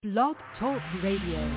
Blog Talk Radio.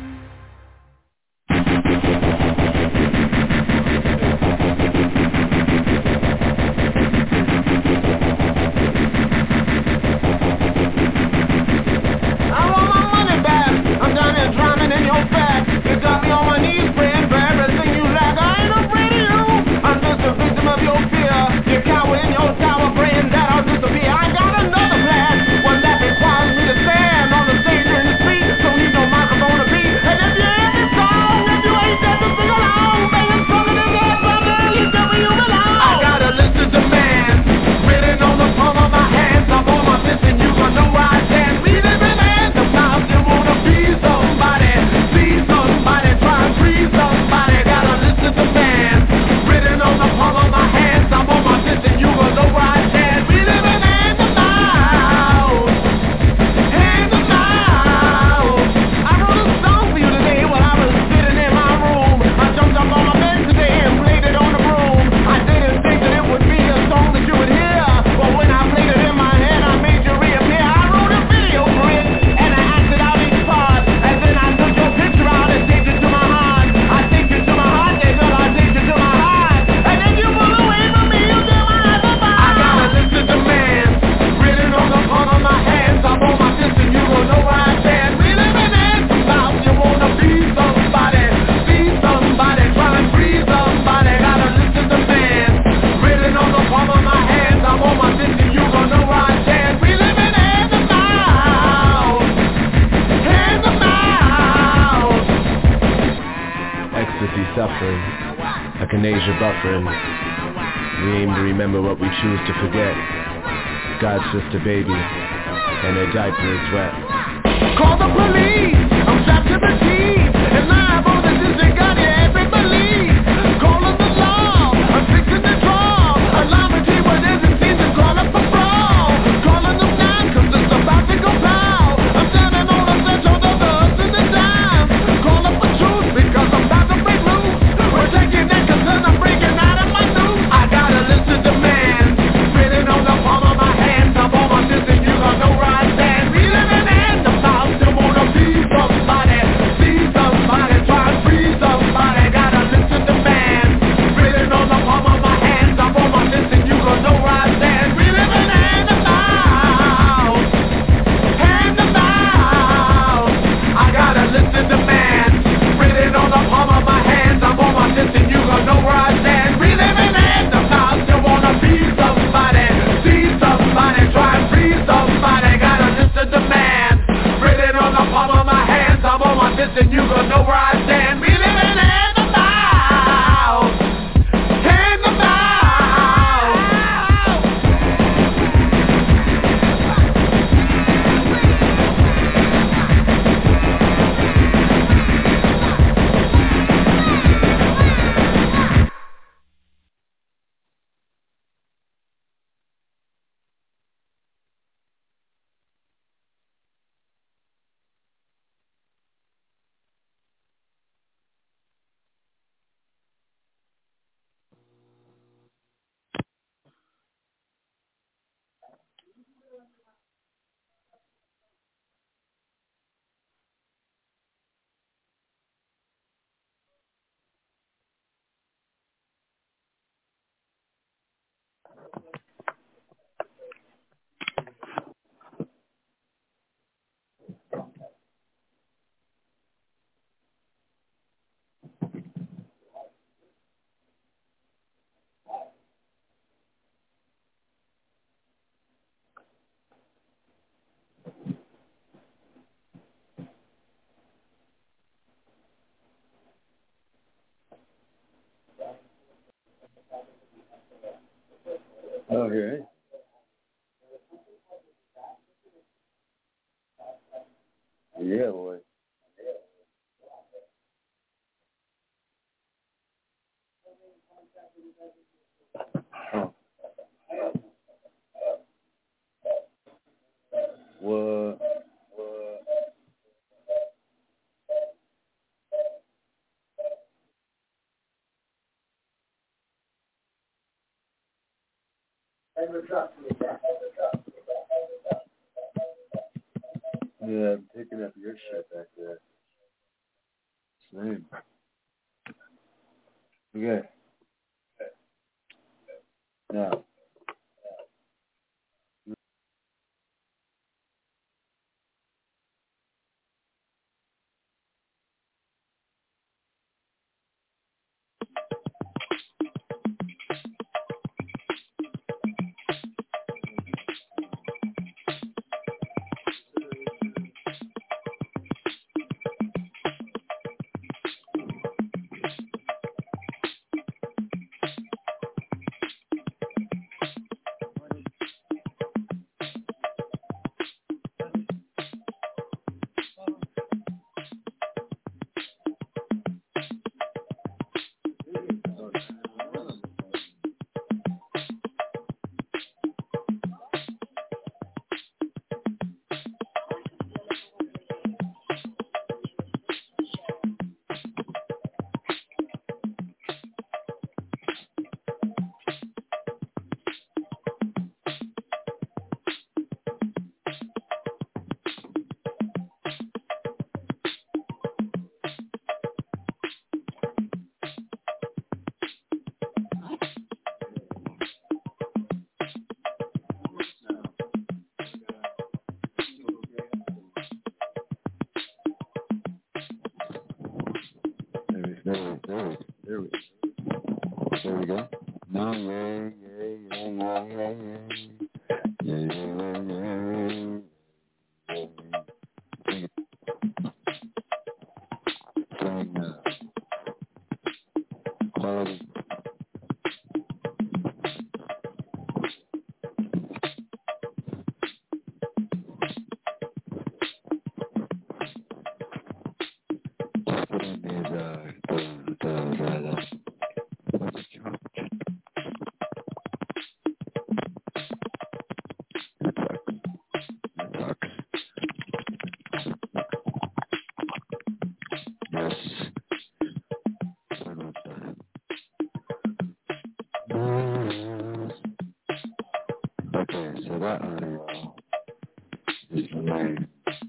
Sister baby, and her diaper is wet. Call the police, I'm strapped to the teeth, and live on the disregard every belief. Calling the law, I'm fixing the draw. Alarming people doesn't seem to call up a brawl. Calling them now, cause it's about to go pow. I'm standing on the threshold of the ups and the downs. Call up the truth, because I'm about to break loose. We're taking that cause I'm breaking out of my noose. I got a list of demands, written on the palm of my hand. I'm on my sister, you gon' know where I stand. We living in the house, you wanna be somebody, see somebody, try and free somebody. Got a list of demands, written on the palm of my hands. I'm on my list and you gon' know where I stand. We living in the house, hand the house. I got a list of demands, written on the palm of my hands. I'm on my list and you gon' know where I stand. We living in the house, you wanna be somebody, see somebody, try and free somebody. Got a list of demands, written on the palm of my hands. I'm on my list and you gon' know where I stand. We living in the house, in the house. Okay. Yeah, boy. Huh. What? Yeah, I'm picking up your shit back there. Same. Okay. Now. There we go. No, quality. Just put in these, Okay, so that audio is lame.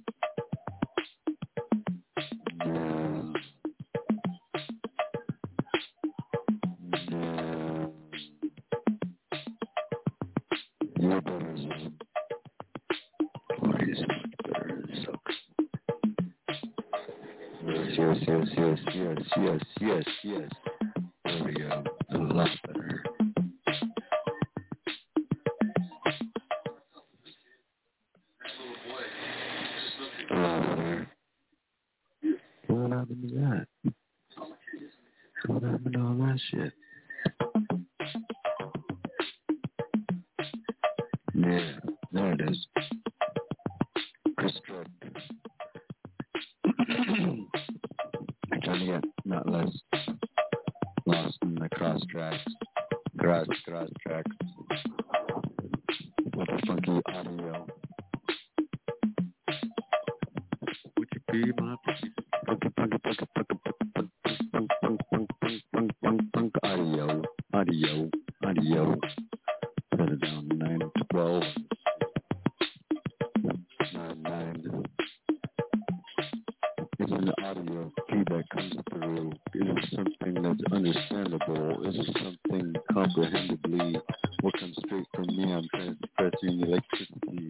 No. You're better than please, better sucks. Yes. There we go. A lot better. A lot better. What happened to that? What happened to all that shit? Yeah, there it is. Construct. I'm trying to get not lost in the cross tracks. Cross tracks. With a funky audio. Would you be my audio. Put it down 9 to 12. 9. Is it an audio feedback comes through? Is it something that's understandable? Is it something comprehendibly? What comes straight from me? I'm transpressing electricity.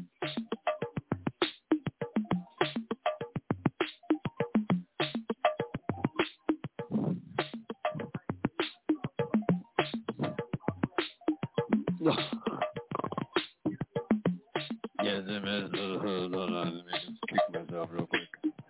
Hold on, let me just kick myself real quick.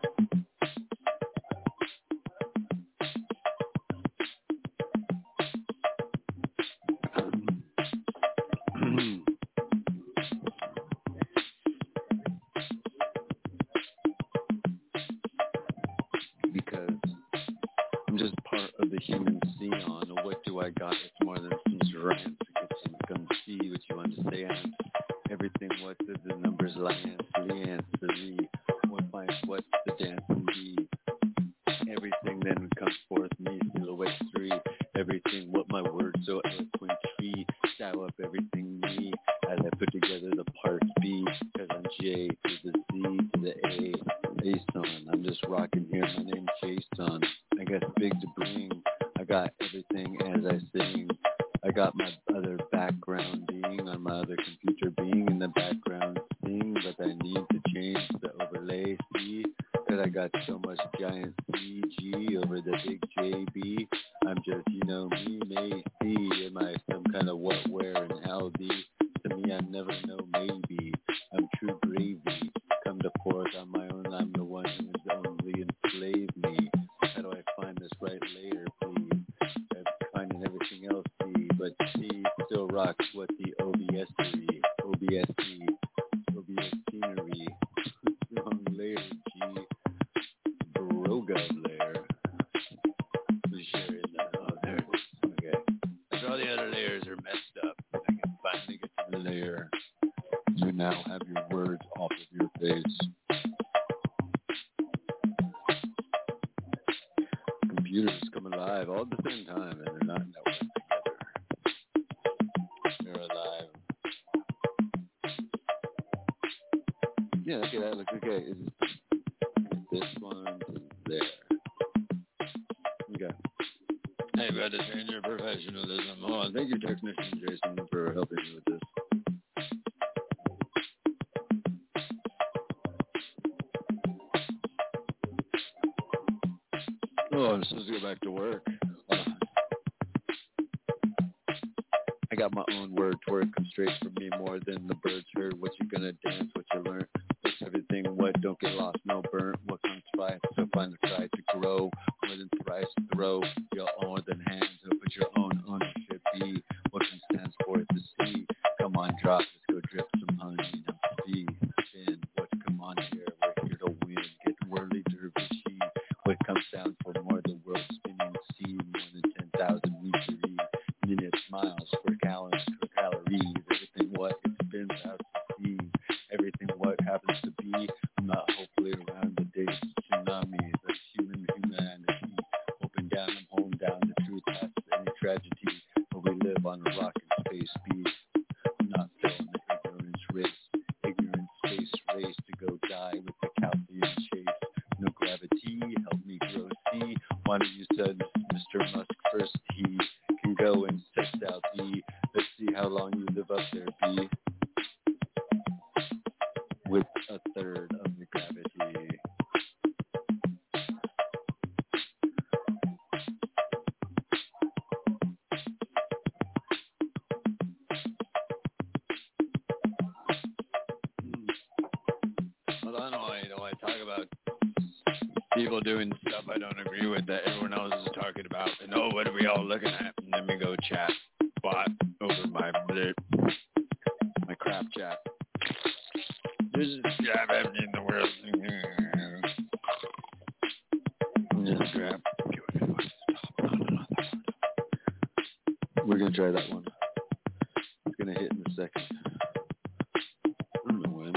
Because I'm just part of the human xenon. What do I got? It's more than some rants. You come see what you understand. Everything, what do the numbers Liance, what's the dance and be? Everything then comes forth me, silhouette 3. Everything, what my words so eloquent tree. Style up everything me, as I put together the parts B. Cause I'm J to the Z to the bass on. I'm just rocking here. My name's Jason. I got big to bring. I got everything as I sing. I got my other background being on my other computer being in the background sing, but I need to change the overlay C, because I got so much giant CG over the big JB. I'm just, you know, me, may see. Am I some kind of what, where, and how the? To me, I never know, maybe. I'm true gravy. Come to forth on my own. I'm the one who has only enslaved me. How do I find this right layer, please? I'm finding everything else, C, but C still rocks what the OBS-ery, OBS-C, OBS scenery. Wrong layer, G. Baroga layer. Who's sharing that? Oh, there it is. Okay. Like all the other layers are messed up. I can finally get to the layer. You now have your words off of your face. Computers come alive all at the same time, and they're not networked together. They're alive. Yeah, okay, that looks okay. Is this one to there? Okay. Hey, we had to change your professionalism. Oh, thank you, Technician Jason, for helping me with this. Oh, I'm supposed to go back to work. I got my own word toward it comes straight from me more than the birds heard. What you gonna dance, what you learn. What's everything, what don't get lost, no burnt. What comes by, so find the try to grow. More than thrice throw, your more than hands. So put your own ownership be. What can stands for it to see. Come on, drop, let's go drip some honey. Now see, spin, what come on here. We're here to win, get whirly dervishy. What comes down for more, the world spinning sea. More than 10,000 meters, minutes, miles, for gallons, for calories. Everything what it spins out to see. Everything what happens to be. I'm not hopefully around the days of tsunamis of humanity. Open down, I'm holding down the truth past any tragedy. But we live on a rock and space speed. I'm not throwing the ignorance race. Ignorance space race to go die with the calcium chase. No gravity, help me grow, see. Why don't you said Mr. Musk first, he can go and set out the, let's see how long you live up there, B. With a third of the gravity. Well, I know I talk about people doing stuff I don't agree with that everyone else is talking about. And oh, what are we all looking at? And then we go chat bot over my crap chat. There's this crap happening in the world. Just crap. We're gonna try that one. It's gonna hit in a second. I don't know when.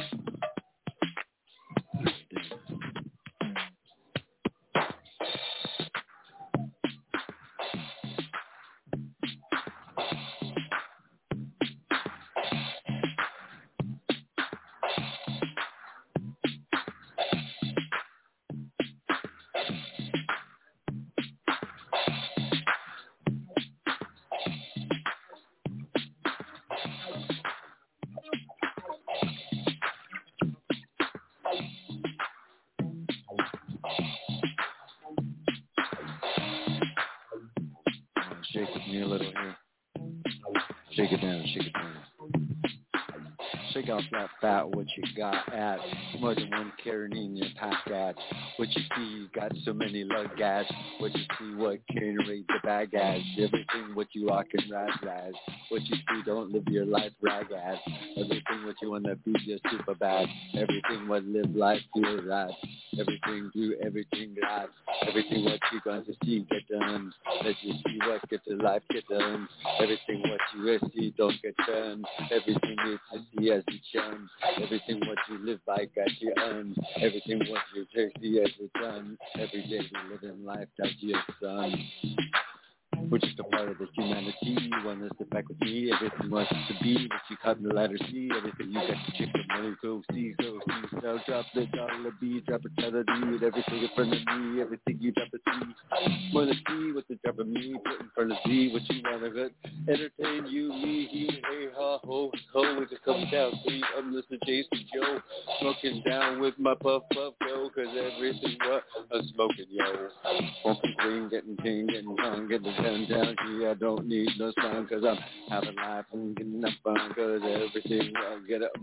Shake with me a little here. Shake it down, shake it down. Shake off that fat, what you got at. More than one carrying in your pack at. What you see, you got so many lug ads. What you see, what carry the bag ads. Everything what you rock and raz. What you see, don't live your life rag ads. Everything what you wanna be, just super bad. Everything what live life, feel right. Everything do, everything that. Everything what you going to see, get done. Let you see what get to life, get done. Everything what you see, don't get done. Everything you to see as you chum. Everything what you live by, got you earn. Everything what you see as you done. Every day we live in life, that's your son. We're just a part of the humanity. You want to sit back with me. Everything wants to be what you cut in the letter C. Everything you got to check the money. Go see. So drop this dollar B. Drop a dollar D. Everything in front of me. Everything you drop a C. Wanna see what the drop of me. Put in front of Z. What you wanna get. Entertain you, me, he, hey, ha, ho, ho. We just come down. See, I'm Mr. Jason Joe. Smoking down with my puff, yo. Cause everything what I'm smoking, yo. Smoking green, getting king, getting hung, getting down. Gee, I don't need no sun. Cause I'm having life and getting up fun. Cause everything I get up,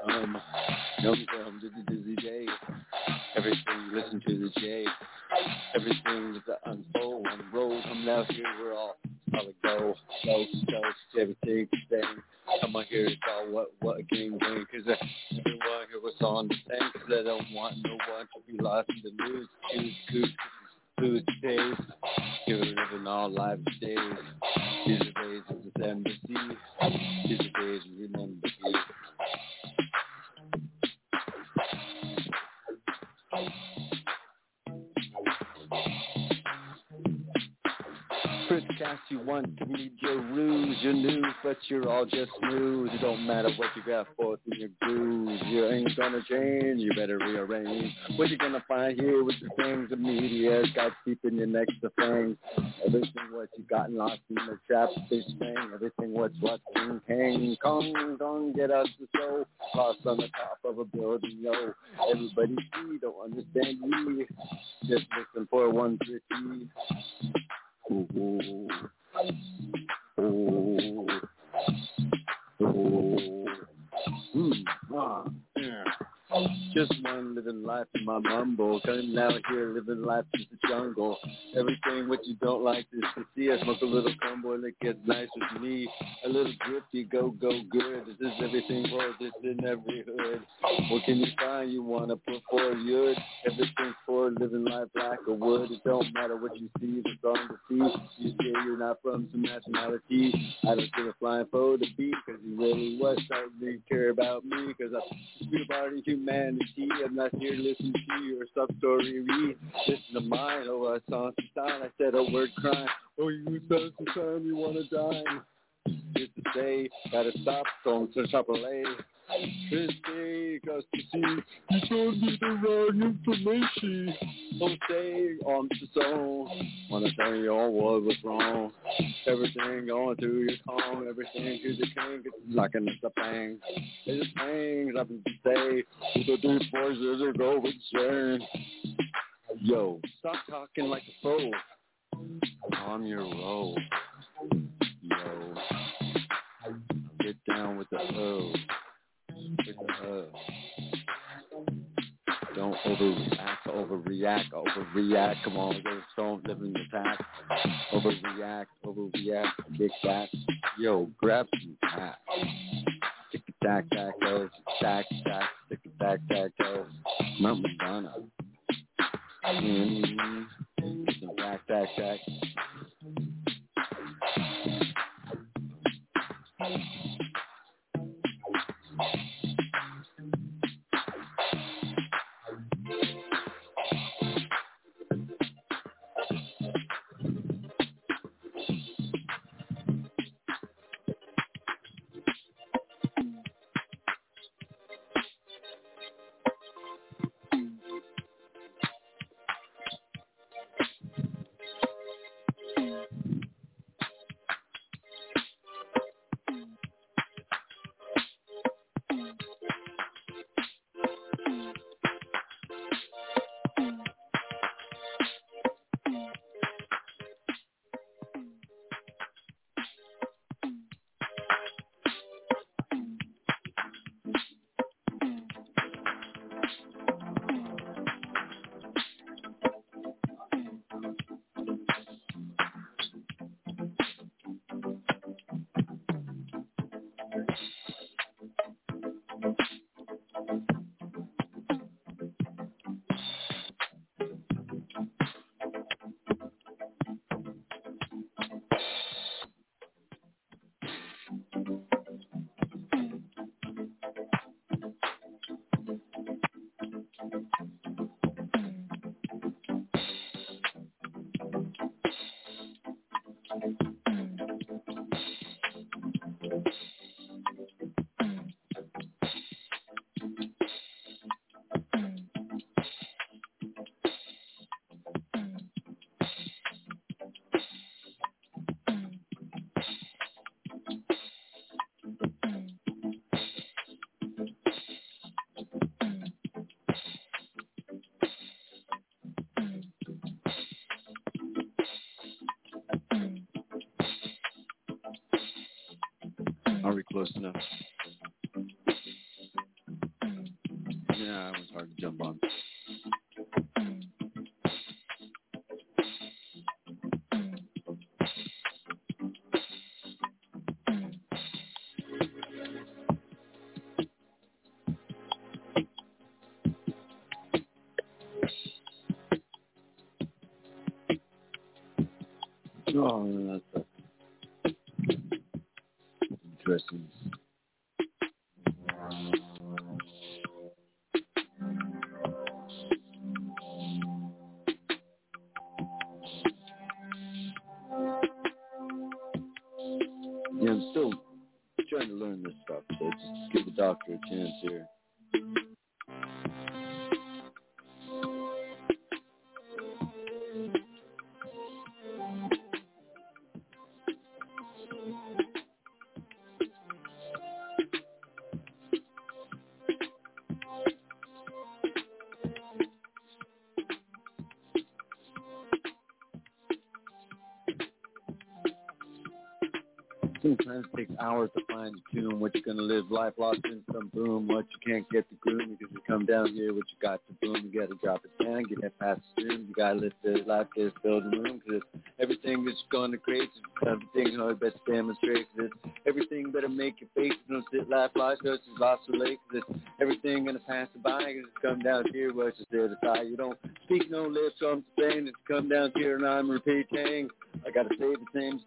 dizzy day. Everything you listen to the J. Everything is the unfold, unroll. Coming out here, we're all solid go. Slow, everything thing. Come on here, it's all what a game game. Cause everyone here was on the same. Cause I don't want no one to be lost in the news. Choose food days. You're living all life days. These are days of the embassy. These are days we remember you. Chris Cass, you want to meet your ruse, you're new, but you're all just smooth. It don't matter what you got forth in your grooves. You ain't gonna change, you better rearrange. What you gonna find here with the things the media's got keeping you next to things. Everything what you got lost in the trap, this thing. Everything what's King Kong, get us the show. Lost on the top of a building, yo. Everybody see, don't understand me. Just listen for 150. Ooh, ooh, ooh, ooh, yeah. Just one living life in my mumble. Coming out here living life in the jungle. Everything what you don't like is to see. I smoke a little combo and it gets nice with me. A little drifty, go good. This is everything for this in every hood. What can you find you wanna put for good? Everything's for living life like a wood. It don't matter what you see, it's on the sea. You say you're not from some nationality. I don't give a flying for the beat, cause you really was starting to care about me. Cause I speak about humanity. I'm not here to listen to your sub-story read. Listen to mine, oh, a song style. I said a word crime. Oh, you said some time you wanna die. Just to say, gotta stop, don't touch up a lay. This day, cause to see, you told me the wrong information. Don't stay on the zone. Wanna tell you all what was wrong. Everything going through your tongue, everything to the king, it's knocking at the bang. There's things I can say, with the deep voices that go insane. Yo, stop talking like a fool. On your roll. Yo, get down with the O. With the O. Don't overreact. Come on, just don't live in the past. Overreact, kick back. Yo, grab some tack. Tick-a-tack, go, tack, tick-a-tack, go. Mount Madonna. Some tack. Are we close enough? Yeah, it was hard to jump on. Oh, that's interesting. Yeah, I'm still trying to learn this stuff, so just give the doctor a chance here. Sometimes it takes hours to find the tune, what you're going to live, life lost in some boom, what you can't get the groom, because you come down here, what you got to boom, you got to drop it down, get that past the stream, you got to lift the life, just build a room, because everything that's going to create, everything, you know, best demonstrate, because everything better make your face, you know, sit life lies, because it's lost the lake, because everything going to pass it by, because it's come down here, what you there to die, you don't speak no lips, so I'm saying, it's come down here, and I'm repeating. I gotta say the same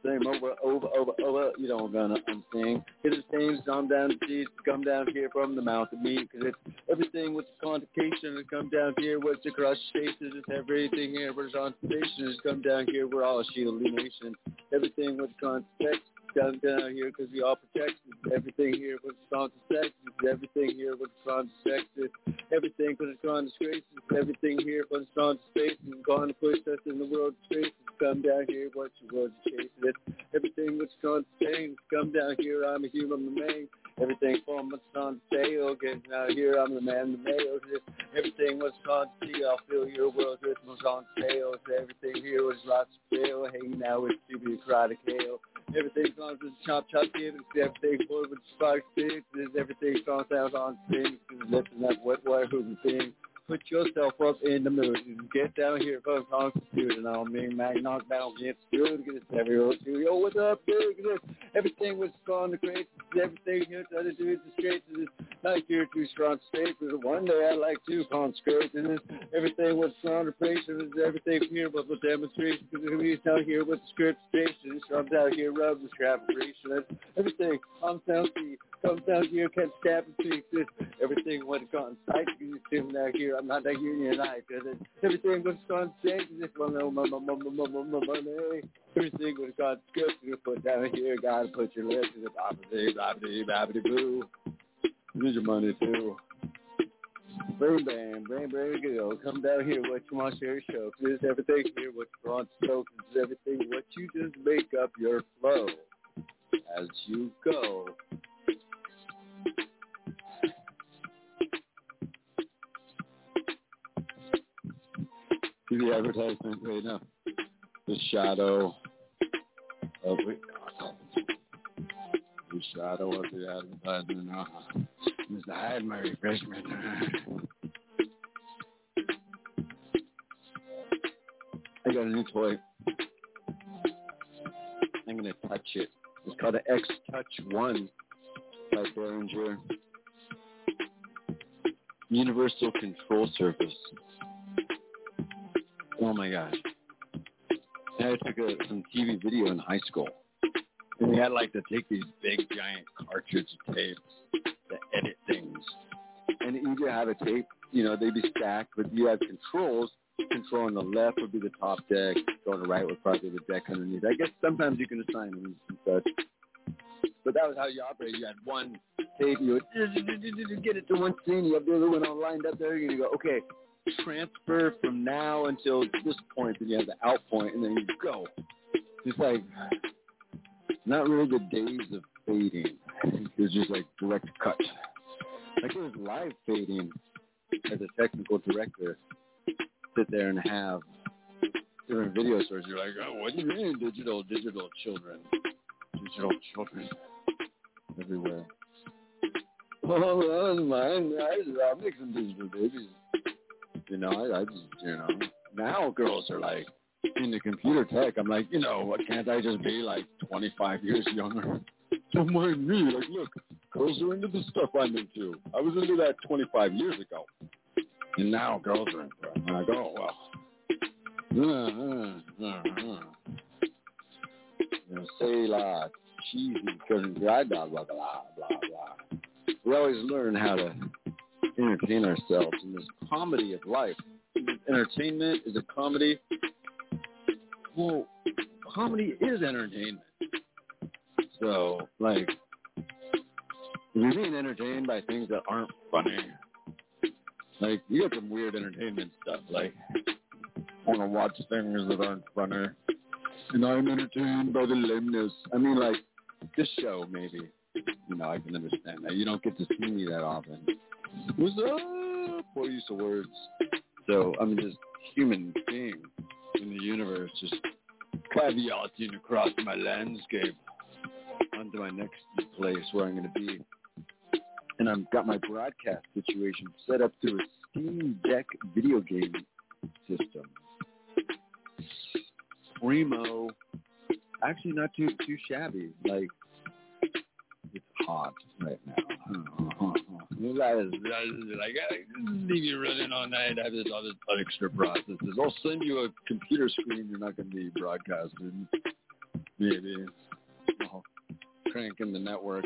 over. You don't gonna understand. It's the same. Come down to Jesus. Come down here from the mouth of me. Cause it's everything with the convocation. It's come down here with the crush faces. It's everything here with on station. It's come down here. We're all a shield nation. Everything with the context. Come down here because we all protect. It's everything here with the song to sex. It's everything here with the song to sex. It's everything for the song to disgrace. It's everything here for the song to space. It's going to push us in the world straight. Come down here, what you want to chase it. Everything what's going to change. Come down here, I'm a human remain. Everything from what's on sale. Getting out here, I'm the man, the male. Everything what's on to see, I'll fill your world with what's on sale. Everything here was lots of fail. Hanging out with stupid erotic hail. Everything's on to chop give. It's everything for with sparks sticks. Everything's on sound on things. Lifting up wet wire hooping things. Put yourself up in the mood. Get down here from Constitution. I don't mean man, knock down, get through. Get this every old studio. What's up, big? Everything was on the great. Everything here try to do is the straight. It's not here too strong to stay. But one day I like to consecrate. And everything was on the patient. It's everything here but the demonstration. Because we down here with the script station. I'm down here rubbing the scrap operation. Everything on sound C. Comes down here, can't stab and speak this. Everything went on site. You see down here. I'm not that union night. Everything was on stage. This one, money. Everything was on script. You put down here. Gotta put your lips in the bobbity boo. Use your money too. Boom, bam, bam, bam, go. Come down here, what you want to share your show. This is everything here, what you want to show. This is everything, what you just make up your flow as you go. TV advertisement right now. The shadow of it. The shadow of the advertisement. Mr. Hyde, my refreshment. I got a new toy. I'm going to touch it. It's called an X-Touch 1 by Behringer. Universal Control Surface. Oh my gosh. I took some TV video in high school. And we had to take these big giant cartridge tapes to edit things. And you have a tape, they'd be stacked, but you have controls. Control on the left would be the top deck. Control on the right would probably be the deck underneath. I guess sometimes you can assign them and such. But that was how you operate. You had one tape, you would get it to one scene, you have the other one all lined up there, and you go, okay, transfer from now until this point, then you have the out point, and then you go. It's not really the days of fading. It was just direct cut. It was live fading as a technical director. Sit there and have different video stores. You're like, oh, what do you mean digital children? Digital children. everywhere. Oh, that was mine. I'll make some things for babies. You know, I just, you know, now girls are like into computer tech. I'm like, you know, what, can't I just be like 25 years younger? Don't mind me. Like, look, girls are into the stuff I'm into. I was into that 25 years ago. And now girls are into it. And I go, well, you know, say la, cheesy, couldn't blah, blah, blah, blah, blah. We always learn how to entertain ourselves in this comedy of life. Entertainment is a comedy. Well, comedy is entertainment. So, like, if you're being entertained by things that aren't funny, like, you got some weird entertainment stuff, like, I want to watch things that aren't funny, and I'm entertained by the lameness. I mean, like, this show, maybe, you know, I can understand that. You don't get to see me that often. What's up? Poor use of words. So, I'm just human being in the universe, just caveating across my landscape onto my next place where I'm going to be. And I've got my broadcast situation set up through a Steam Deck video game system. Primo. Actually, not too shabby. Like, it's hot right now. Like, leave you running all night. I have this other extra processes. I'll send you a computer screen you're not going to be broadcasting. Maybe. I'll crank in the network.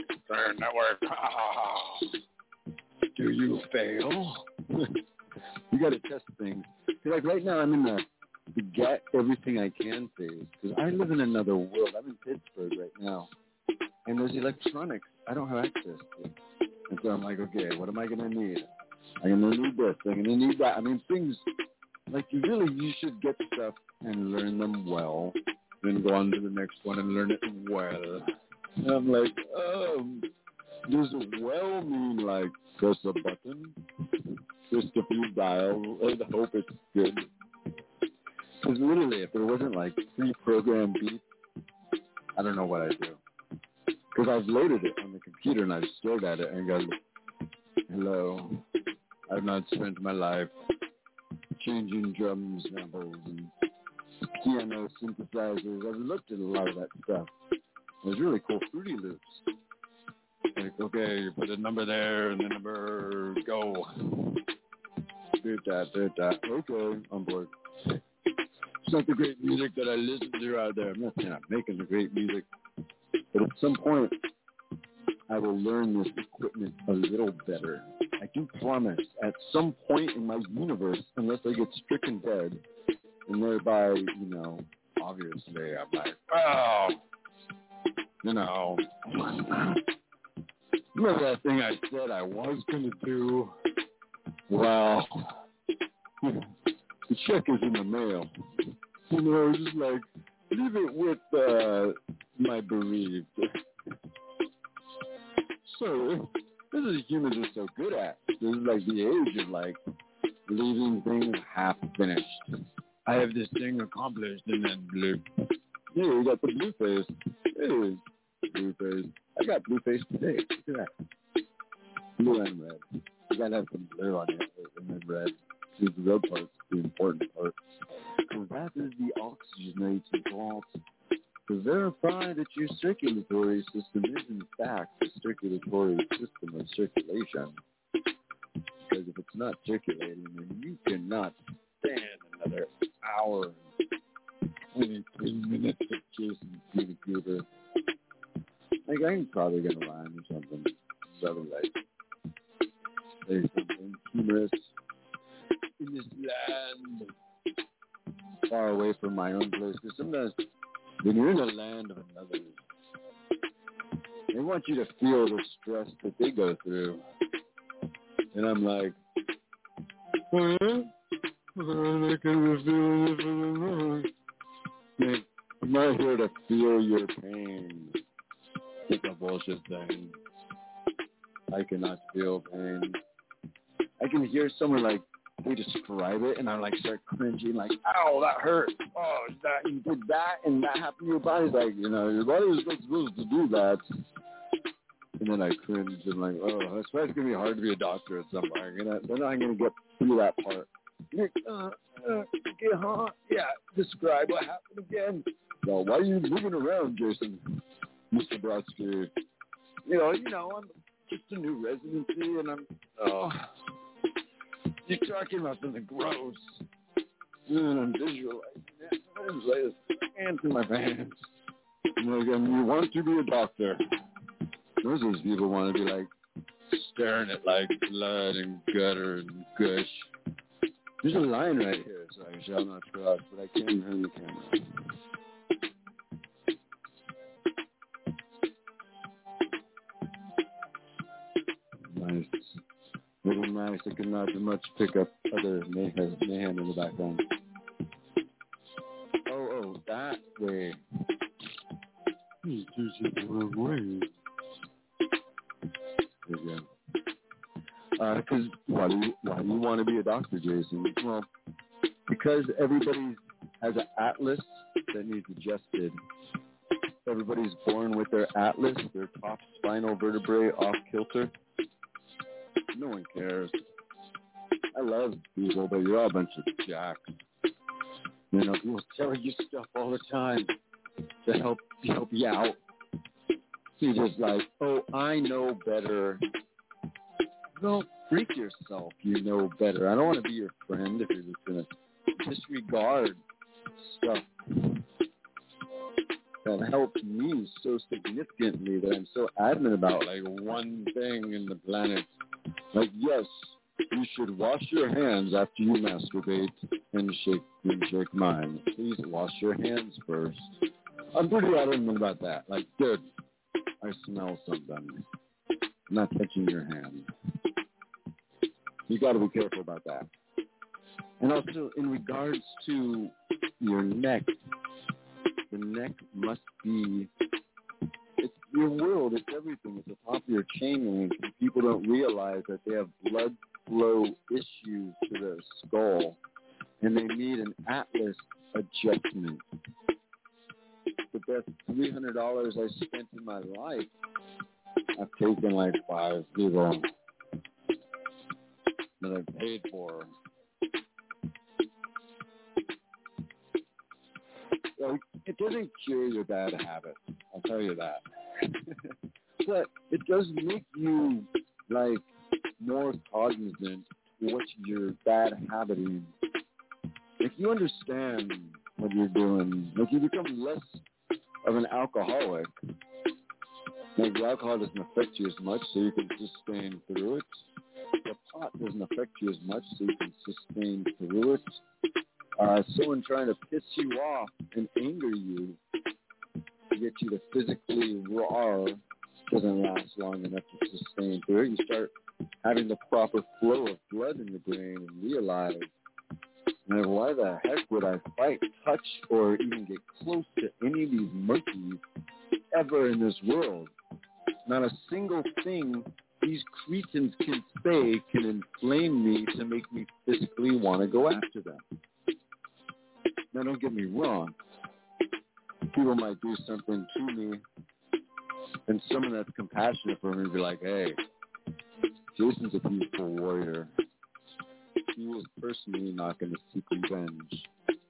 Do you fail? You got to test things. Like right now, I'm in the get everything I can phase because I live in another world. I'm in Pittsburgh right now, and there's electronics I don't have access to. And so I'm like, okay, what am I going to need? I'm going to need this. I'm going to need that. I mean, things like you should get stuff and learn them well, then go on to the next one and learn it well. And I'm like, does well mean like press a button, press a few dials, and hope it's good? Because literally, if there wasn't like pre-programmed beats, I don't know what I'd do. Because I've loaded it on the computer and I've stared at it and go, hello, I've not spent my life changing drum samples and piano synthesizers. I've looked at a lot of that stuff. It was really cool. Fruity Loops. Like, okay, you put a number there and the number go. Do that. Okay, on board. It's not the great music that I listen to out there. I'm not saying I'm making the great music. But at some point, I will learn this equipment a little better. I do promise. At some point in my universe, unless I get stricken dead, and thereby, you know, obviously, I'm like, oh, you know, remember that thing I said I was going to do? Well, the check is in the mail. You know, just like, leave it with my bereaved. So, this is humans are so good at. This is like the age of like leaving things half finished. I have this thing accomplished and then blue. Yeah, we got the blue face. Hey, blue face. I got blue face today. Look at that. Blue and red. You gotta have some blue on it and then red. Because the red part's the important part. Because that is the oxygenated salt. To verify that your circulatory system is in fact a circulatory system of circulation. Because if it's not circulating, then you cannot stand another hour and 23 minutes of Jason Peter Cooper. Like, I'm probably going to rhyme or something. So, like, say something humorous in this land far away from my own place. Because sometimes when you're in the land of another, they want you to feel the stress that they go through. And I'm like, oh, yeah? I can feel it from the I'm not here to feel your pain. It's a bullshit thing. I cannot feel pain. I can hear someone like, they describe it, and I like start cringing, like, ow, that hurt. Oh, that you did that, and that happened to your body. Like, you know, your body was not supposed to do that. And then I cringe and like, oh, that's why it's going to be hard to be a doctor at some point. Then I'm going to get through that part. Get hot? Yeah, describe what happened again. Well, why are you moving around, Jason? Mr. Brodsky. You know, I'm just a new residency, and you're talking about something gross. And I'm visualizing it. I'm like, hands in my pants. Again, you want to be a doctor. Those people want to be like staring at like blood and gutter and gush. There's a line right here, so I shall not cross, but I can't turn the camera. Nice. Really nice. I could not do much pick up other mayhem in the background. Oh, that way. He's using the wrong way. There you go. Because why do you want to be a doctor, Jason? Well, because everybody has an atlas that needs adjusted. Everybody's born with their atlas, their top spinal vertebrae off kilter. No one cares. I love people, but you're all a bunch of jacks. People tell you stuff all the time to help you out. You're just like, oh, I know better. Don't freak yourself. You know better. I don't want to be your friend if you're just going to disregard stuff that helped me so significantly that I'm so adamant about, like one thing in the planet. Like, yes, you should wash your hands after you masturbate and shake mine. Please wash your hands first. I'm pretty adamant about that. Like, dude, I smell something. I'm not touching your hand. You got to be careful about that. And also, in regards to your neck, the neck must be, it's your world, it's everything. It's the top of your chain link. And people don't realize that they have blood flow issues to their skull, and they need an atlas adjustment. The best $300 I spent in my life, I've taken like 5 people that I've paid for. Like, it doesn't cure your bad habits, I'll tell you that. But it does make you, like, more cognizant of what your bad habit is. If you understand what you're doing, like, you become less of an alcoholic. Like, the alcohol doesn't affect you as much, so you can sustain through it. The pot doesn't affect you as much, so you can sustain through it. Someone trying to piss you off and anger you to get you to physically roar doesn't last long enough to sustain through it. You start having the proper flow of blood in the brain and realize, why the heck would I fight, touch, or even get close to any of these monkeys ever in this world? Not a single thing these cretins can say can inflame me to make me physically want to go after them. Now, don't get me wrong. People might do something to me, and someone that's compassionate for me will be like, hey, Jason's a peaceful warrior. He is personally not going to seek revenge.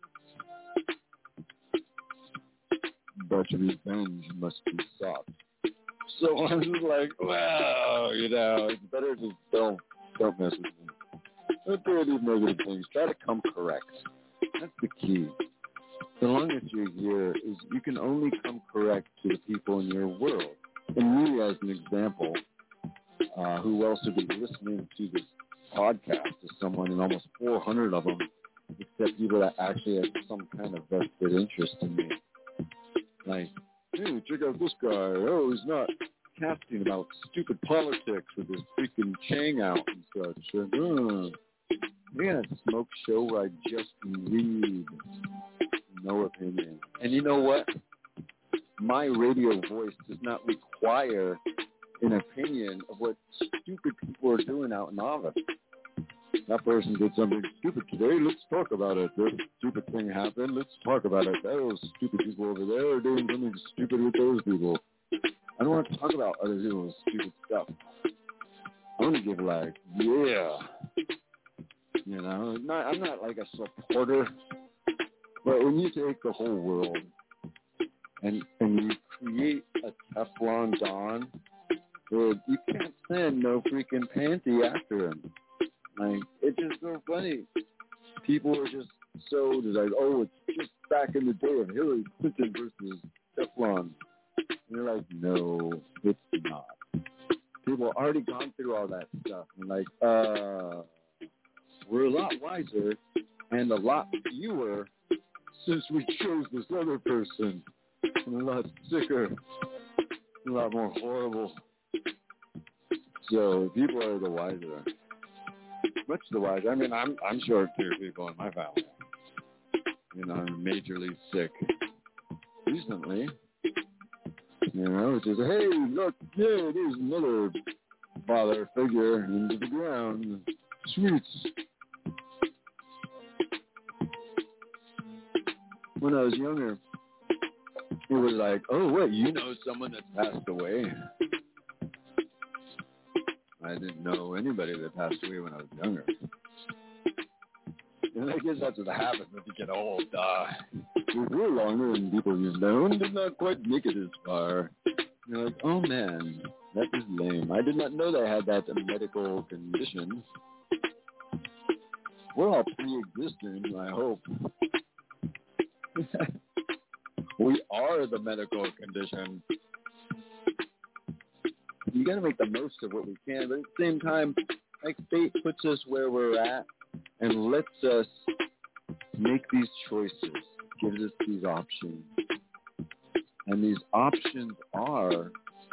But revenge must be sought. So I'm just like, wow, it's better just don't mess with me. Don't do any negative things. Try to come correct. That's the key. So long as you're here, is you can only come correct to the people in your world. And me, as an example, who else would be listening to this podcast to someone, and almost 400 of them, except people that actually have some kind of vested interest in me. Like, hey, check out this guy. Oh, he's not casting about stupid politics with his freaking Chang out and such. And, we had a smoke show where I just read. No opinion. And you know what? My radio voice does not require an opinion of what stupid people are doing out in office. That person did something stupid today. Let's talk about it. This stupid thing happened. Let's talk about it. Those stupid people over there are doing something stupid with those people. I don't want to talk about other people's stupid stuff. I want to give like, yeah. You know, I'm not like a supporter, but when you take the whole world and you create a Teflon Don, dude, you can't send no freaking panty after him. Like, it's just so funny. People are just so like, oh, it's just back in the day of Hillary Clinton versus Teflon. And you're like, no, it's not. People have already gone through all that stuff. And like, we're a lot wiser and a lot fewer since we chose this other person. And a lot sicker, a lot more horrible. So people are the wiser. Much the wiser. I mean, I'm short too, people in my family. You know, I'm majorly sick recently. You know, just, hey, look, yeah, there's another father figure into the ground. Sweets. When I was younger, it was like, oh, wait, you know someone that passed away? I didn't know anybody that passed away when I was younger. And I guess that's what happens when you get old. You grew longer and people you've known did not quite make it as far. You're like, oh man, that is lame. I did not know they had that medical condition. We're all pre-existing, I hope. We are the medical condition. You got to make the most of what we can, but at the same time, like, fate puts us where we're at and lets us make these choices, gives us these options. And these options are,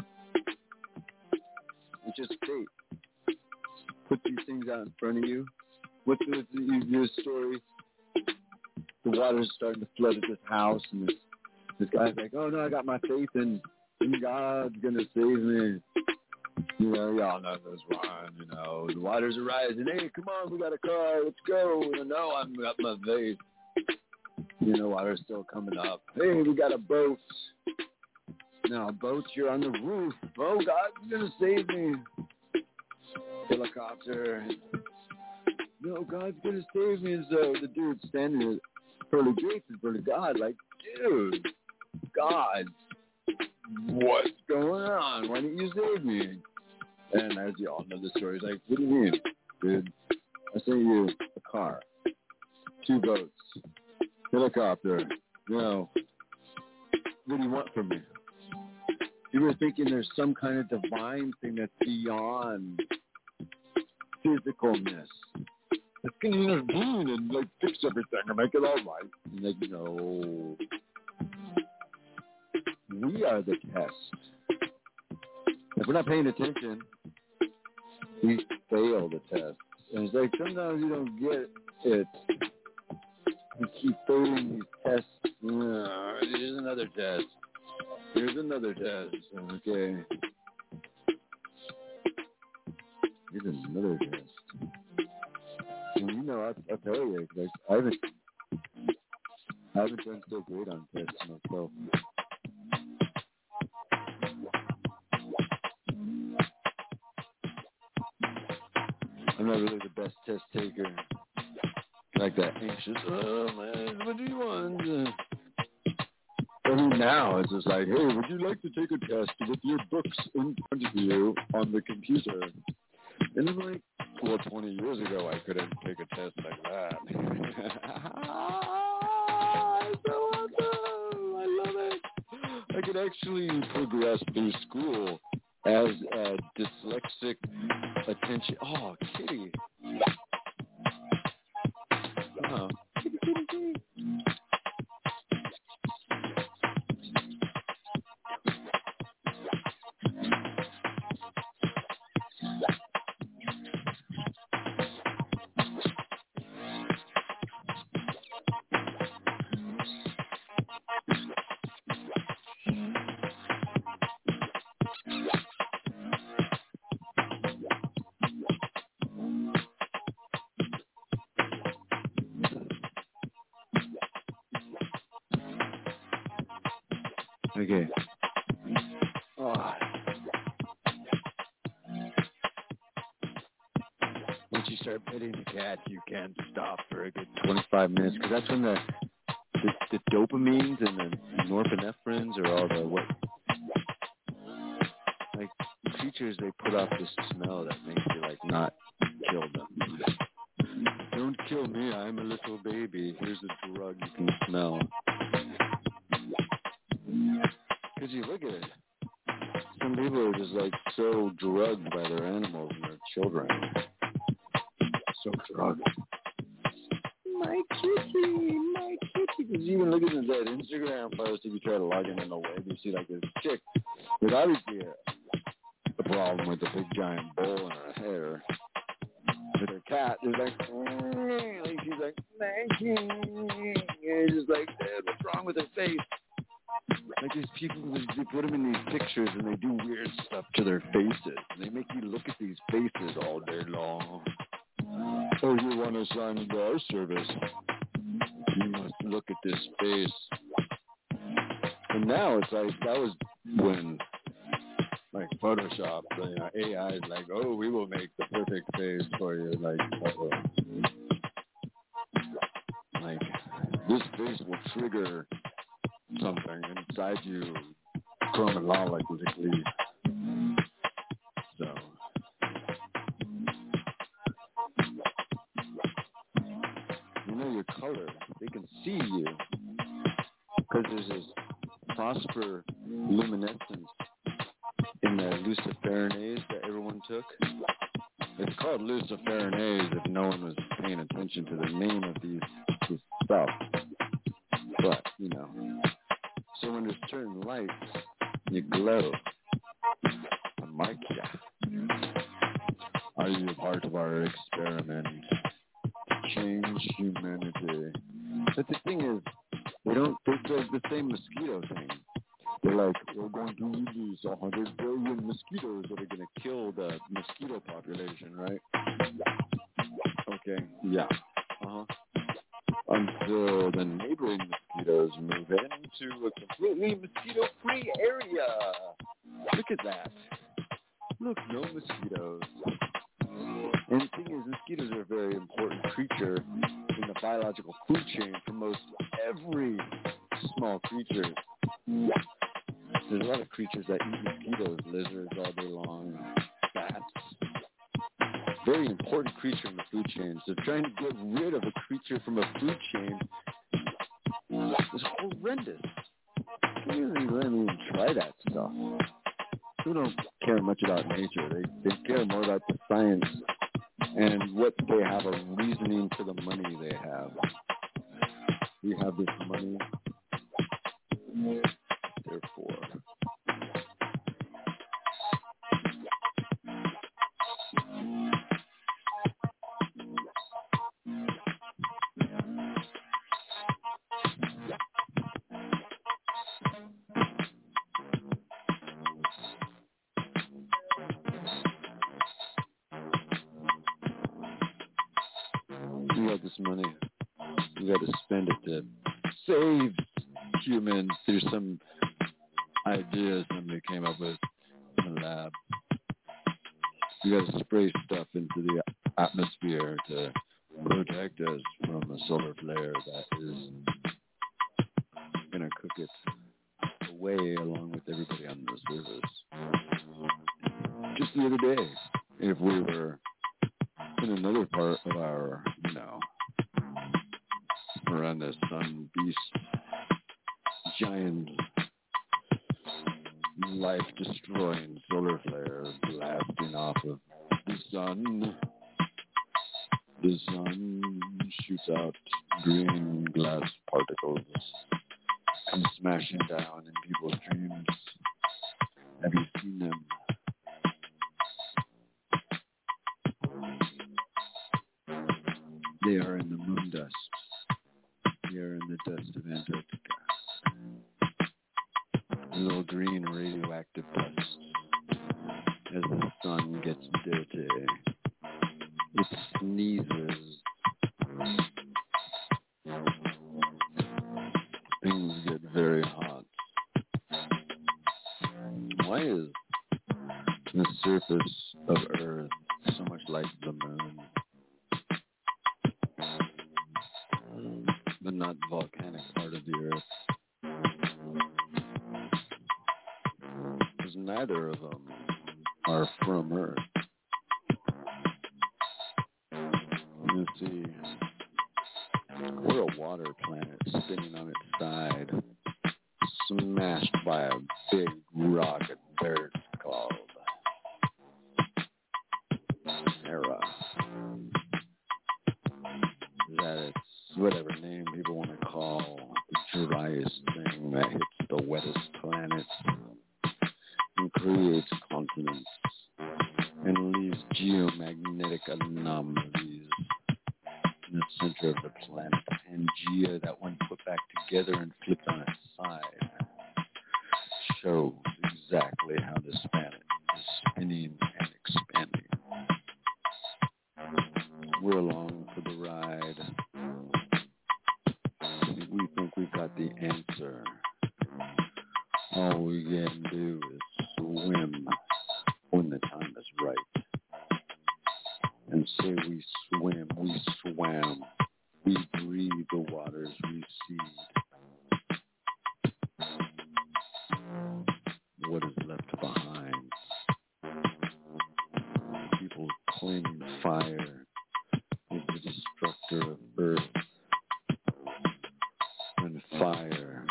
it's just fate. Put these things out in front of you. What's your story? The water's starting to flood at this house, and this guy's like, oh no, I got my faith in God's going to save me. You know, y'all know those rhymes, you know. The waters are rising. Hey, come on, we got a car. Let's go. You know, I've got my faith. You know, water's still coming up. Hey, we got a boat. Now, boat, you're on the roof. Oh, God's going to save me. Helicopter. No, God's going to save me. And so the dude's standing at pearly gates in front of God like, dude, God, what's going on? Why didn't you save me? And as you all know the story, he's like, what do you mean, dude? I sent you a car, 2 boats, helicopter. You know, what do you want from me? You were thinking there's some kind of divine thing that's beyond physicalness. It's going to intervene and, like, fix everything and make it all right. And like, no. We are the test. If we're not paying attention, we fail the test. And it's like, sometimes you don't get it. You keep failing these tests. Here's another test. Here's another test. Okay. Here's another test. And you know, I'll tell you, like, I haven't done so great on tests myself. I'm not really the best test taker. Like that anxious, oh man, what do you want? I mean, now it's just like, hey, would you like to take a test with your books in front of you on the computer? And I'm like, well, 20 years ago, I couldn't take a test like that. So awesome! I love it. I could actually progress through school as a dyslexic attention. Oh, kitty. Oh, kitty, kitty, kitty. Okay. Oh, start petting the cat, you can't stop for a good 25 minutes because that's when the dopamines and the norepinephrines or all the like creatures, they put off this smell that makes you like not kill them. Don't kill me, I'm a little baby. Here's a drug you can smell. Because you look at it, some people are just like so drugged by their animals and their children. So drugged. My kitty. Because you even look at that Instagram post, if you try to log in the web, you see like this chick with obviously a problem with a big giant bowl in her hair. With her cat, she's like she's like, and it's just like, dude, what's wrong with her face? Like these people, they put them in these pictures and they do weird stuff to their faces. And they make you look at these faces all day long. Oh, you want to sign into our service? You must look at this face. And now it's like, that was when, like Photoshop, AI is like, oh, we will make the perfect face for you. Like this face will trigger something inside you chronologically. So, you know your color. They can see you because there's this phosphorescence in the luciferase that everyone took. It's called luciferase if no one was paying attention to the name of this stuff. But, you know, so when there's certain lights, you glow. I'm like, yeah. Are you a part of our experiment to change humanity? But the thing is, they does the same mosquito thing. They're like, we're going to release 100 billion mosquitoes that are going to kill the mosquito population, right? Okay, yeah. Until the neighboring mosquitoes move into a completely mosquito-free area. Look at that. Look, no mosquitoes. And the thing is, mosquitoes are a very important creature in the biological food chain for most every small creature. There's a lot of creatures that eat mosquitoes, lizards all day long, bats. Very important creature in the food chain. So trying to get rid of a creature from a food chain is horrendous. You can't even try that stuff. People don't care much about nature. They care more about the science and what they have, a reasoning for the money they have. We have this money, therefore. You got this money. You got to spend it to save humans through some ideas somebody came up with in the lab. You got to spray stuff into the atmosphere to protect us from a solar flare that is going to cook it away along with everybody on the surface. Just the other day, if we were in another part of our, around the sun beast, giant, life-destroying solar flare blasting off of the sun. The sun shoots out green glass particles and smashing down in people's dreams. Have you seen them? They are in the moon dust. They are in the dust of Antarctica. Little green radioactive dust. As the sun gets dirty, it sneezes. Things get very hot. Why is the surface of Earth so much like the moon? but not the volcanic part of the Earth. Because neither of them are from Earth. You see, we're a water planet spinning on its side, smashed by a big rock at dirt called Terra. That it's whatever name people want to call the driest thing that hits the wettest planet and creates continents and leaves geomagnetic anomalies in the center of the planet. Pangea, that when put back together and flipped on its side, shows exactly how this planet is spinning and expanding. We're along for the ride. We think we've got the answer. All we can do is swim when the time is right. And say we swim, we swam, we breathe the waters recede. What is left behind? People claiming fire is the destructor of earth. And fire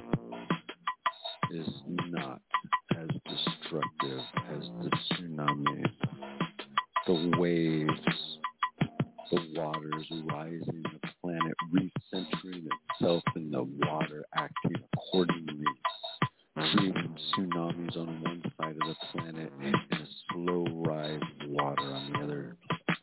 is not as destructive as the tsunami, the waves, the waters rising, the planet recentering itself in the water, acting accordingly, creating tsunamis on one side of the planet and a slow rise of water on the other.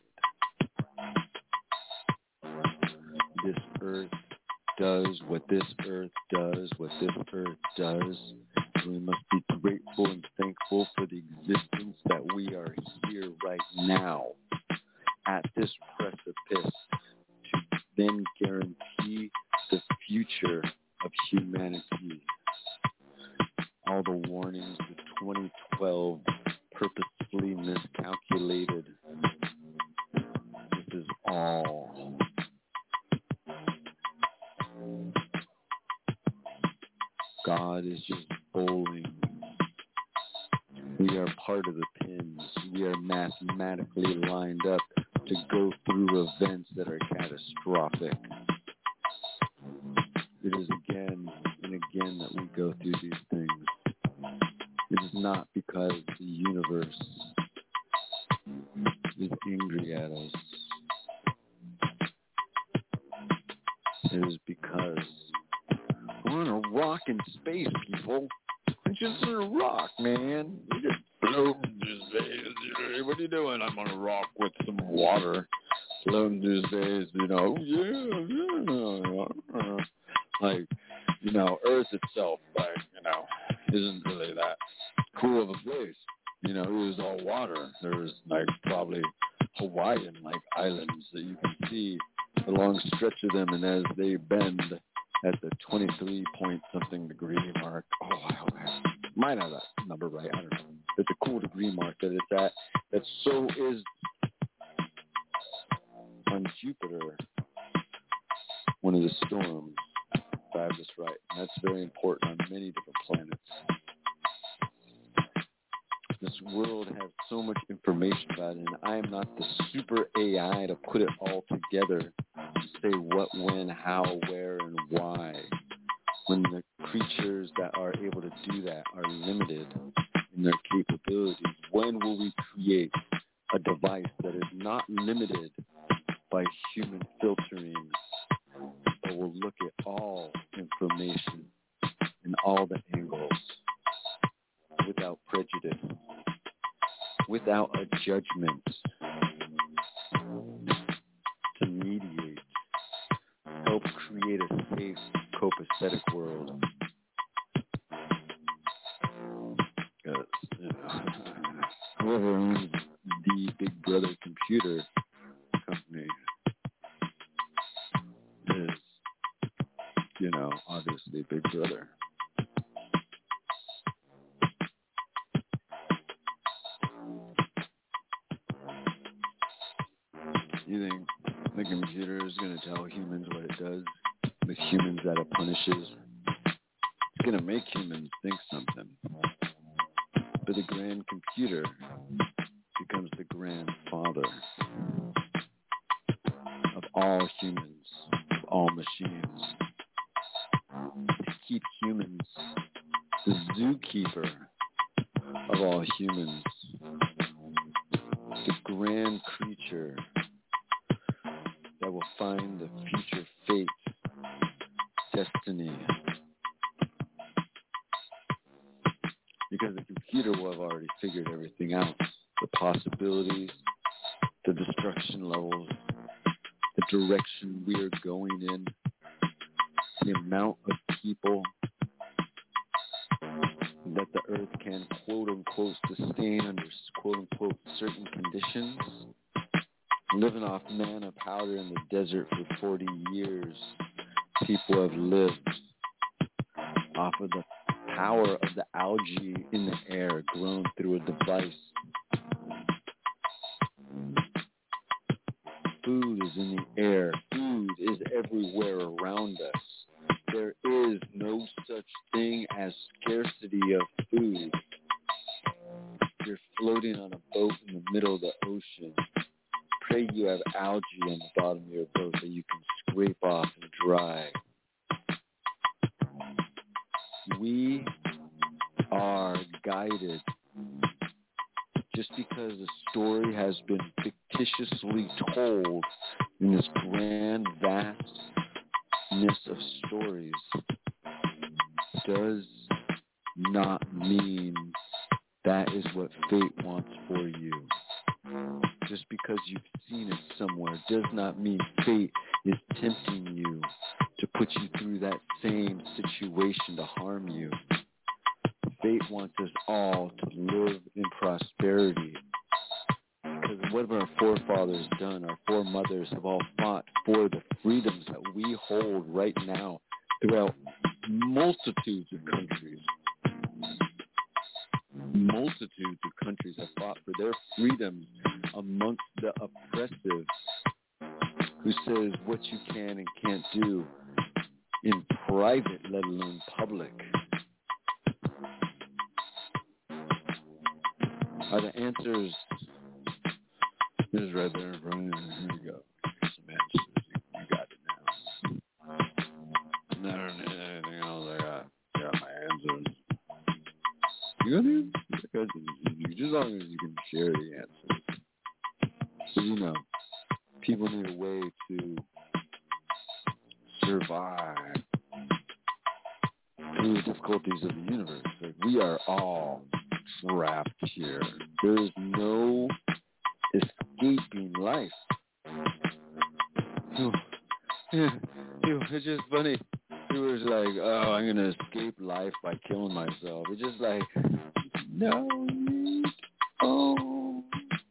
This earth does what this earth does, what this earth does. We must be grateful and thankful for the existence that we are here right now at this precipice to then guarantee the future of humanity. All the warnings of 2012 purposefully miscalculated. This is all God is just bowling. We are part of the pins. We are mathematically lined up to go through events that are catastrophic. It is again and again that we go through these things. It is not because the universe is angry at us. It is because we're on a rock in space, people. We're just on a rock, man. We just floating through space. What are you doing? I'm on a rock with some water. Floating through space, yeah. Like, Earth itself, isn't really that cool of a place. It was all water. There's, probably Hawaiian, islands that you can see a long stretch of them, and as they bend at the 23-point-something degree mark. Oh, I hope I might have that number right. I don't know. It's a cool degree mark that it's at. That so is on Jupiter, one of the storms, if I have this right. And that's very important on many different planets. This world has so much information about it, and I am not the super AI to put it all together to say what, when, how, where, and why. When the creatures that are able to do that are limited in their capabilities, when will we create a device that is not limited by human filtering, but will look at all information in all the angles without prejudice, without a judgment, to mediate, help create a safe, copacetic world. Because, whoever owns the Big Brother computer company is, obviously Big Brother. You think the computer is going to tell humans what it does? humans that it punishes, it's going to make humans think something. But the grand computer becomes the grandfather of all humans, of all machines. To keep humans, the zookeeper of all humans, the grand creature that will find the future fate, destiny. Because the computer will have already figured everything out. The possibilities, the destruction levels, the direction we are going in, the amount of people that the earth can quote-unquote sustain under quote-unquote certain conditions. Living off manna powder in the desert for 40 years, people have lived off of the power of the algae in the air grown through a device. Food is in the air. Food is everywhere around us. There is no such thing as scarcity of food. You're floating on a boat in the middle of the ocean. Pray you have algae on the bottom of your boat that you can scrape off and dry. We are guided. Just because a story has been fictitiously told in this grand vastness of stories does not mean that is what fate wants for you. Just because you've seen it somewhere does not mean fate is tempting you to put you through that same situation to harm you. Fate wants us all to live in prosperity. Because what have our forefathers done? Our foremothers have all fought for the freedoms that we hold right now throughout multitudes of countries. Multitudes of countries have fought for their freedoms amongst the oppressive, who says what you can and can't do in private, let alone public. Are the answers? This is right there in front of you. Here we go. Here's some answers. You got it now. I don't need anything else. I got my answers. You got it? Just as long as you can share the answers. So, you know, people need a way to survive through the difficulties of the universe. Like, we are all trapped here. There is no escaping life. It's just funny. It was like, oh, I'm going to escape life by killing myself. It's just like, no. Oh.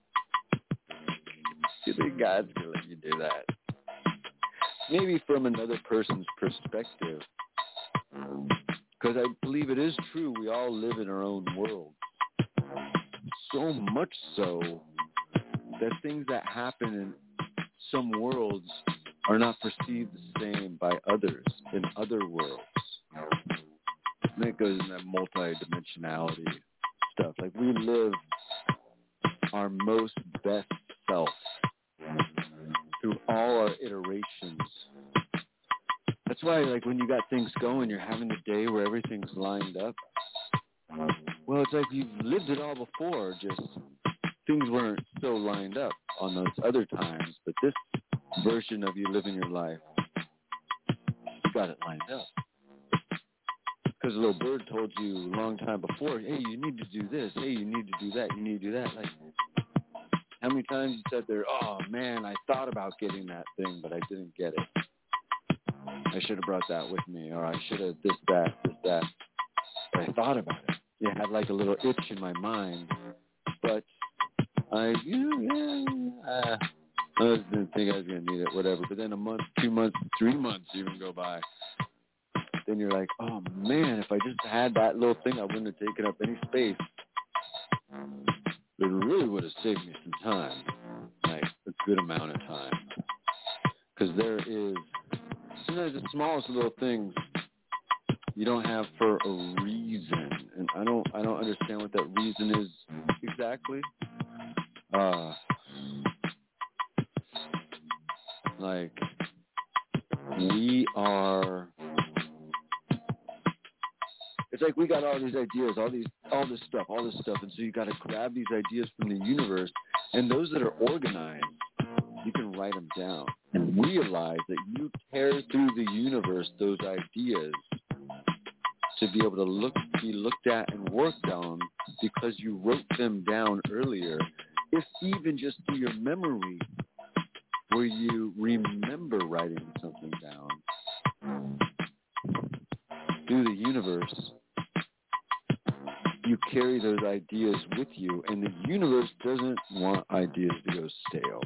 You think God's going to let you do that? Maybe from another person's perspective. Because I believe it is true. We all live in our own world. So much so that things that happen in some worlds are not perceived the same by others in other worlds. And it goes in that multi-dimensionality stuff. Like, we live our most best self through all our iterations. That's why, like, when you got things going, you're having a day where everything's lined up. Well, it's like you've lived it all before, just things weren't so lined up on those other times. But this version of you living your life, you got it lined up. Because a little bird told you a long time before, hey, you need to do this. Hey, you need to do that. You need to do that. Like, how many times you sat there, oh, man, I thought about getting that thing, but I didn't get it. I should have brought that with me, or I should have this, that. But I thought about it. It had like a little itch in my mind. But I didn't think I was going to need it, whatever. But then a month, 2 months, 3 months even go by. Then you're like, oh, man, if I just had that little thing, I wouldn't have taken up any space. It really would have saved me some time, like a good amount of time. Because there is sometimes the smallest little things you don't have for a reason, and I don't understand what that reason is exactly. Like we are. It's like we got all these ideas, all this stuff, and so you got to grab these ideas from the universe, and those that are organized, you can write them down and realize that you tear through the universe those ideas to be able to be looked at and worked on because you wrote them down earlier, if even just through your memory, where you remember writing something down through the universe. You carry those ideas with you, and the universe doesn't want ideas to go stale.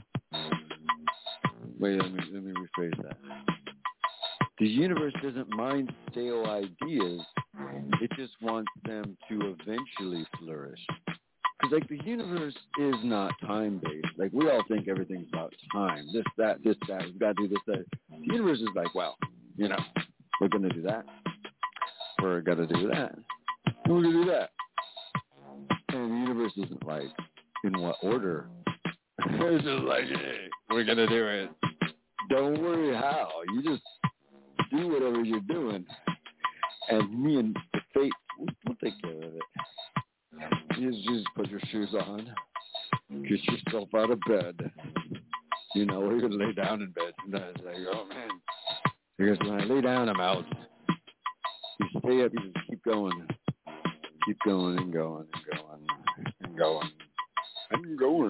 Wait, let me rephrase that. The universe doesn't mind stale ideas. It just wants them to eventually flourish. Because, like, the universe is not time-based. Like, we all think everything's about time. This, that. We've got to do this, that. The universe is like, well, you know, we're going to do that. We're going to do that. We're going to do that. And the universe isn't like, in what order? It's just like, hey, we're going to do it. Don't worry how. You just do whatever you're doing. And me and the fate, we'll take care of it. You just put your shoes on. Get yourself out of bed. You know, you're going to lay down in bed. And I was like, oh, man. Because when I lay down, I'm out. You stay up, you just keep going. Keep going and going and going and going and going.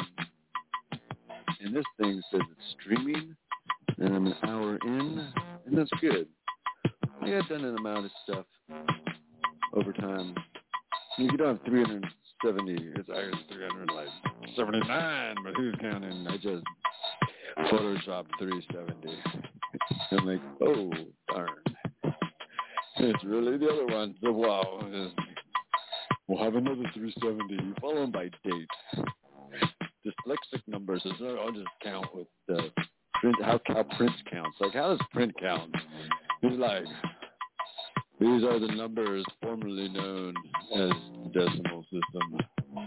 And this thing says it's streaming, and I'm an hour in, and that's good. I got done an amount of stuff over time. You don't have 370. It's actually 379, but who's counting? I just photoshopped 370. I'm like, oh, darn. It's really the other one. So, wow. We'll have another 370. You follow them by date. Dyslexic numbers. I'll just count with the print. How Prince counts. Like, how does print count? He's like, these are the numbers formerly known as the decimal system.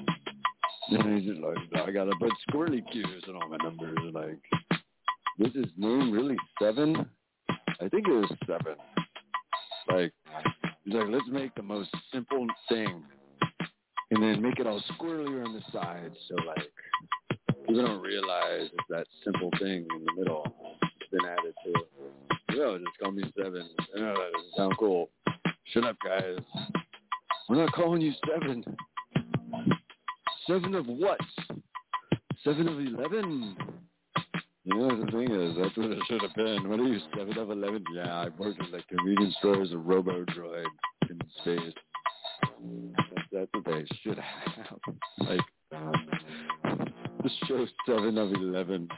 And he's just like, I got to put squirrely cues in all my numbers. Like, this is name really 7? I think it was 7. Like, he's like, let's make the most simple thing. And then make it all squirrely on the sides. So, like, people don't realize it's that simple thing in the middle. It's been added to it. Yo, just call me 7. No, that doesn't sound cool. Shut up, guys. We're not calling you 7. 7 of what? 7 of 11? You know, the thing is, that's what it should have been. What are you, 7 of 11? Yeah, I've worked at, like, convenience stores, a robo-droid in space. That's what they should have. Like, this show's 7 of 11.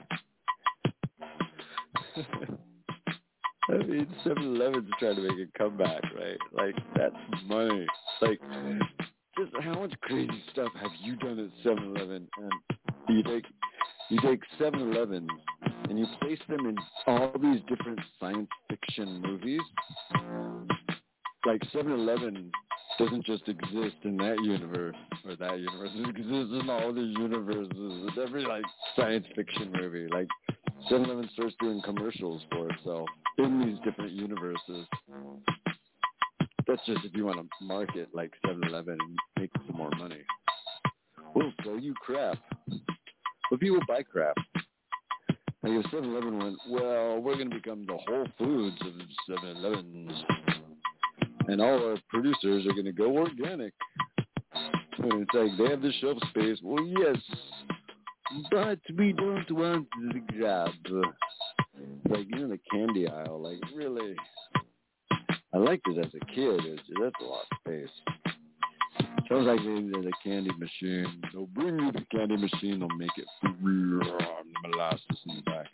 I mean, 7-Eleven's trying to make a comeback, right? Like, that's money. Like, just how much crazy stuff have you done at 7-Eleven? And you take 7-Elevens and you place them in all these different science fiction movies. Like, 7-Eleven doesn't just exist in that universe or that universe. It exists in all the universes. It's every, like, science fiction movie. Like, 7-Eleven starts doing commercials for itself in these different universes. That's just if you want to market like 7-Eleven and make some more money. We'll sell you crap. But people buy crap. Like if 7-Eleven went, well, we're going to become the Whole Foods of 7-Elevens. And all our producers are going to go organic. And it's like, they have the shelf space. Well, yes, but we don't want the grab. Like, you know, the candy aisle, like, really, I liked it as a kid. That's a lot of space. Sounds like there's a candy machine. So bring you the candy machine, they'll make it real molasses in the back.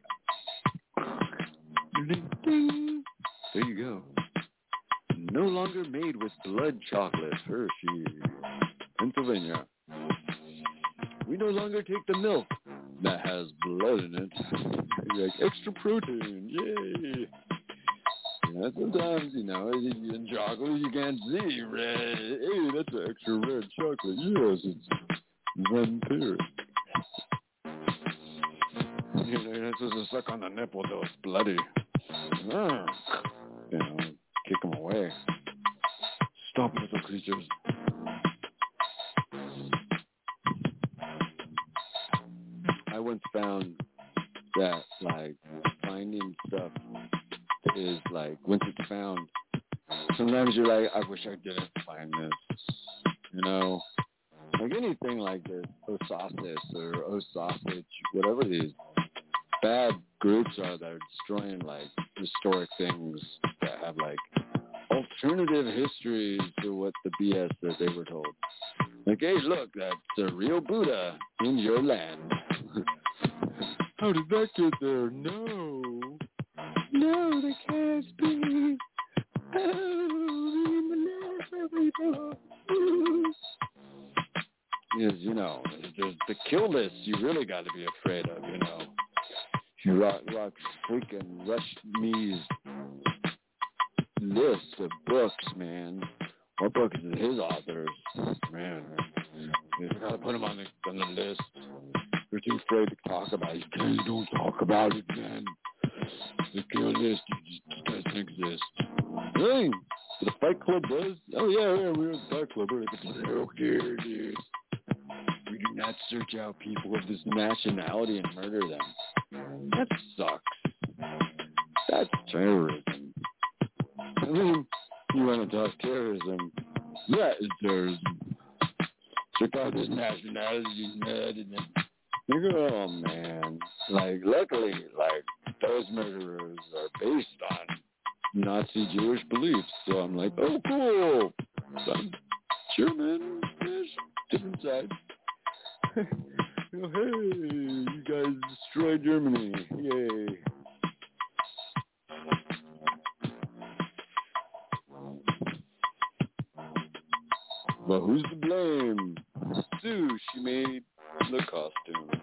Ding, ding. There you go. No longer made with blood chocolate, Hershey, Pennsylvania. We no longer take the milk that has blood in it. Like, extra protein, yay. know, sometimes, you know, in chocolate you can't see red. Hey, that's an extra red chocolate. Yes, it's vampiric. You know, you're not supposed to suck on the nipple till it's bloody. You know, kick them away. Stop, little creatures. I once found that, like, finding stuff is, like, once it's found, sometimes you're like, I wish I didn't find this. You know? Like anything like this, Osasis or Osasage, whatever these bad groups are that are destroying, like, historic things that have, like, alternative histories to what the BS that they were told. Like, hey, look, that's a real Buddha in your land. How did that get there? No, they can't be. Because, you know, to kill this, you really got to be afraid of, you know. You rock freaking Rush Me's list of books, man. What book is his authors? Man, you got to put them on the list. They're too afraid to talk about it. You guys don't talk about it, man. The kill list just doesn't exist. Hey, the Fight Club does? Oh, yeah, we're in the Fight Club. We're like, oh, here it is. We do not search out people of this nationality and murder them. That sucks. That's terrorism. I mean, you want to talk terrorism? That is terrorism. Check out this nationality, and oh, man. Like, luckily, like, those murderers are based on Nazi Jewish beliefs. So I'm like, oh, cool. Sure, man. There's different sides. You know, hey, you guys destroyed Germany. Yay. But who's to blame? Sue, she made the costumes.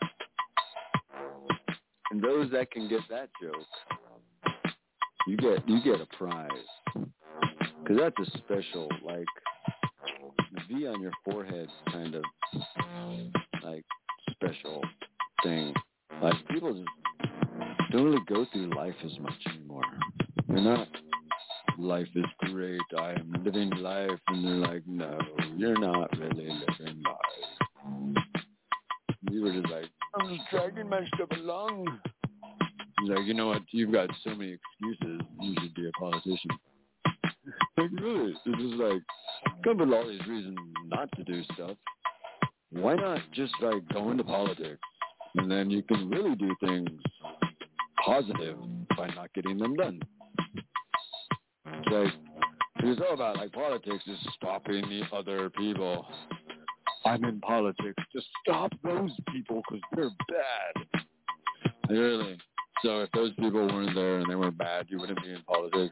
And those that can get that joke, you get a prize. Because that's a special, like, the V on your forehead kind of, like, special thing. Like, people just don't really go through life as much anymore. They're not, life is great, I am living life, and they're like, no, you're not really living life. You were just like, I'm just dragging my stuff along. He's like, you know what, you've got so many excuses, you should be a politician. Like, really, this is like, come with all these reasons not to do stuff. Why not just, like, go into politics? And then you can really do things positive by not getting them done. It's like, it's all about, like, politics is stopping the other people. I'm in politics to stop those people because they're bad. Really. So if those people weren't there and they were bad, you wouldn't be in politics.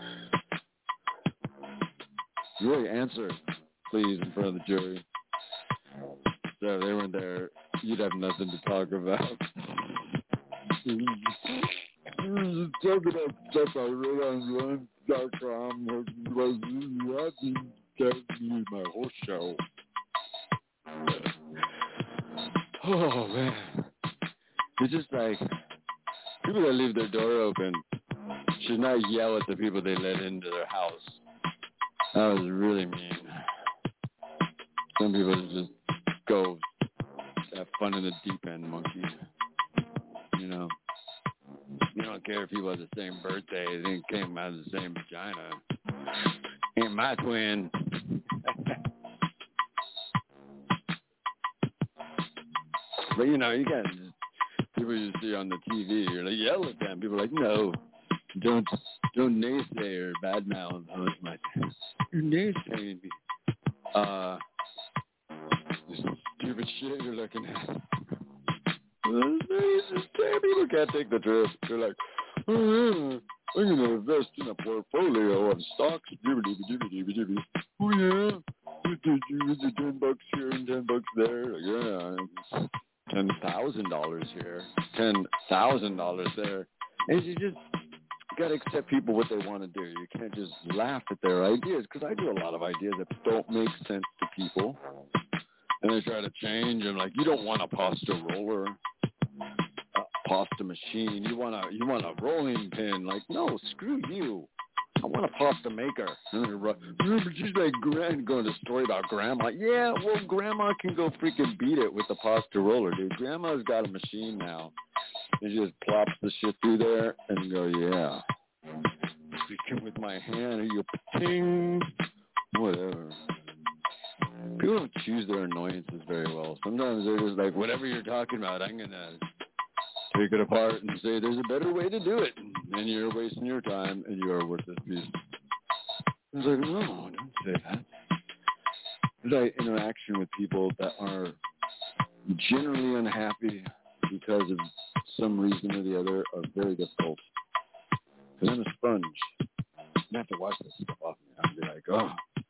Really answer, please, in front of the jury. So if they weren't there, you'd have nothing to talk about. Talk about stuff I read on Run.com was my whole show. Oh, man. It's just like, people that leave their door open should not yell at the people they let into their house. That was really mean. Some people just go have fun in the deep end, monkey. You know, you don't care if people have the same birthday, they came out of the same vagina. Ain't my twin. But you know, you got people you see on the TV, you're like, yell at them. People are like, no, don't naysay or badmouth. I was like, you're naysaying me. This stupid shit you're looking at. People can't take the truth. They're like, oh yeah, I'm gonna invest in a portfolio of stocks. Oh yeah, you $10 here and $10 there. Yeah, $10,000 here, $10,000 there. And you just got to accept people what they want to do. You can't just laugh at their ideas, because I do a lot of ideas that don't make sense to people. And they try to change. I'm like, you don't want a pasta roller, a pasta machine. You want a rolling pin. Like, no, screw you. I want a pasta maker. She's like, going to story about grandma. Yeah, well, grandma can go freaking beat it with the pasta roller, dude. Grandma's got a machine now. And she just plops the shit through there and go, yeah. Freaking with my hand, you ting, whatever. People don't choose their annoyances very well. Sometimes they're just like, whatever you're talking about, I'm going to take it apart and say there's a better way to do it. And you're wasting your time and you are a worthless piece. It's like, no, don't say that. There's interaction with people that are generally unhappy because of some reason or the other are very difficult. Because I'm a sponge. I have to wash this stuff off me. I'll be like, oh.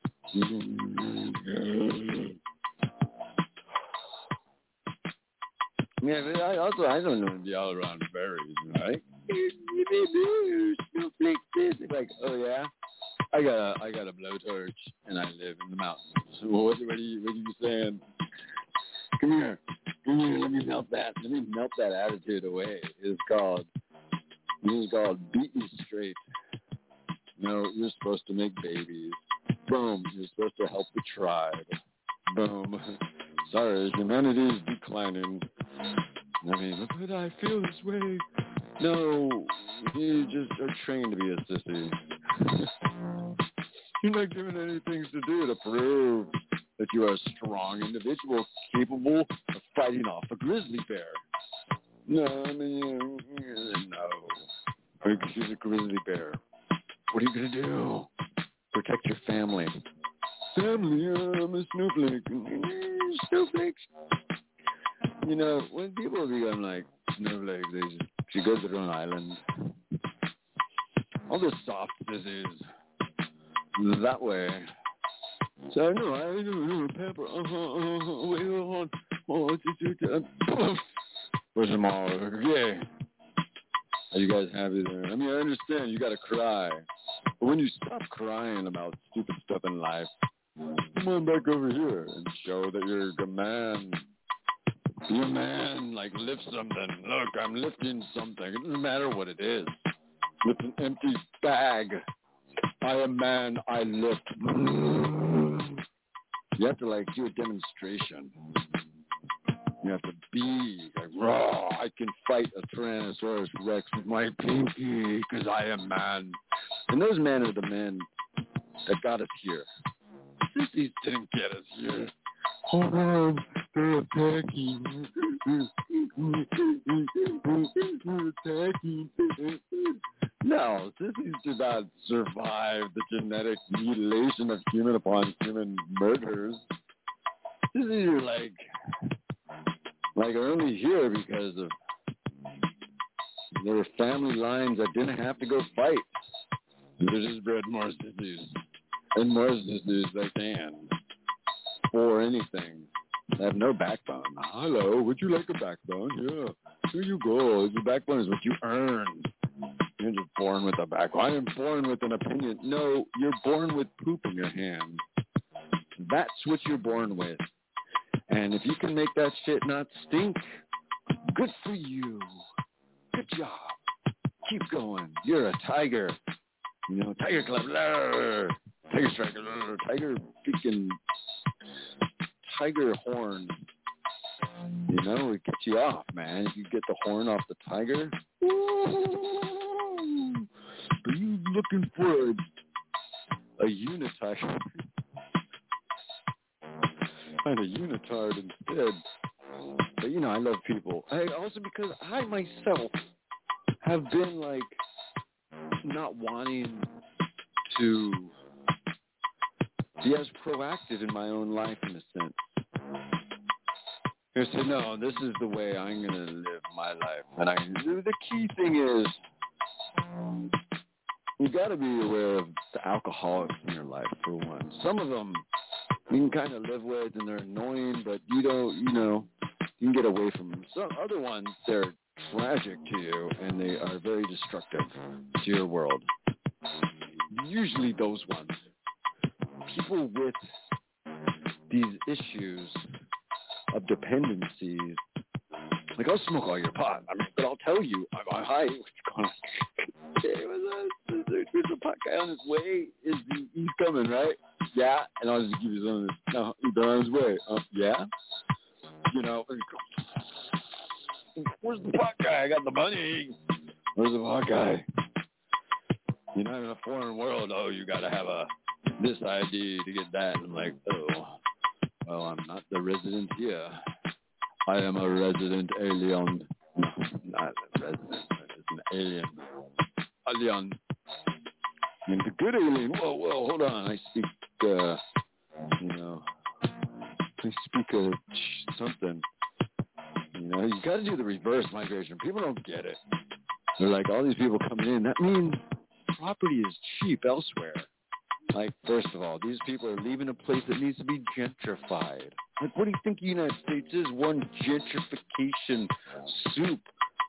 Yeah, but I don't know the all around berries, right? Snowflake this. Like, oh yeah, I got a blowtorch and I live in the mountains. What are you saying? Come here, let me melt that attitude away. It's called beat me straight. No, you're supposed to make babies. Boom, you're supposed to help the tribe. Boom. Sorry, humanity is declining. I mean, but I feel this way. No, you just are trained to be a sissy. You're not given anything to do to prove that you are a strong individual capable of fighting off a grizzly bear. No, I mean, no. Because she's a grizzly bear. What are you going to do? Protect your family. Family, I'm a snowflake. Snowflakes. You know, when people become like snowflakes, she goes to an island. All the soft sissies. That way. So, no, I know, pepper. Wait, hold on. Push them all. Okay. Are you guys happy there? I mean, I understand you got to cry. But when you stop crying about stupid stuff in life, come on back over here and show that you're a man. Be a man, like lift something. Look, I'm lifting something. It doesn't matter what it is. Lift an empty bag. I am man, I lift. You have to like do a demonstration. You have to be like, raw. I can fight a Tyrannosaurus Rex with my pinky because I am man. And those men are the men that got us here. Sissies didn't get us here. Hold on, they're attacking. They're attacking. No, sissies did not survive the genetic mutilation of human upon human murders. Sissies are like are only here because of there were family lines that didn't have to go fight. They just bred more sissies. And more sissies they can. Or anything. They have no backbone. Hello, would you like a backbone? Yeah. Here you go. The backbone is what you earned. You're just born with a backbone. I am born with an opinion. No, you're born with poop in your hand. That's what you're born with. And if you can make that shit not stink, good for you. Good job. Keep going. You're a tiger. You know, Tiger Club. Blah. Tiger Striker. Blah. Tiger freaking... Tiger horn. You know, it gets you off, man. If you get the horn off the tiger. Woo! Are you looking for a unitiger? Find a unitard instead. But, you know, I love people. Also because I myself have been, like, not wanting to be as proactive in my own life in a sense. I say, no, this is the way I'm going to live my life. And the key thing is, you got to be aware of the alcoholics in your life, for one. Some of them you can kind of live with and they're annoying, but you don't, you know, you can get away from them. Some other ones, they're tragic to you, and they are very destructive to your world. Usually those ones. People with these issues of dependencies, like, I'll smoke all your pot. I mean, but I'll tell you, I'm high. There's a pot guy on his way. He's coming, right? Yeah. And I'll just give you some of this. No, he's on his way. Yeah. You know, where's the pot guy? I got the money. Where's the pot guy? You're not in a foreign world. Oh, you got to have this ID to get that. And I'm like, oh, well, I'm not the resident here. I am a resident alien. No, not a resident. I'm just an alien. Alien. And the good alien. Whoa, hold on. I speak, I speak something. You know, you got to do the reverse migration. People don't get it. They're like, all these people coming in. That means property is cheap elsewhere. Like, first of all, these people are leaving a place that needs to be gentrified. Like, what do you think the United States is? One gentrification soup.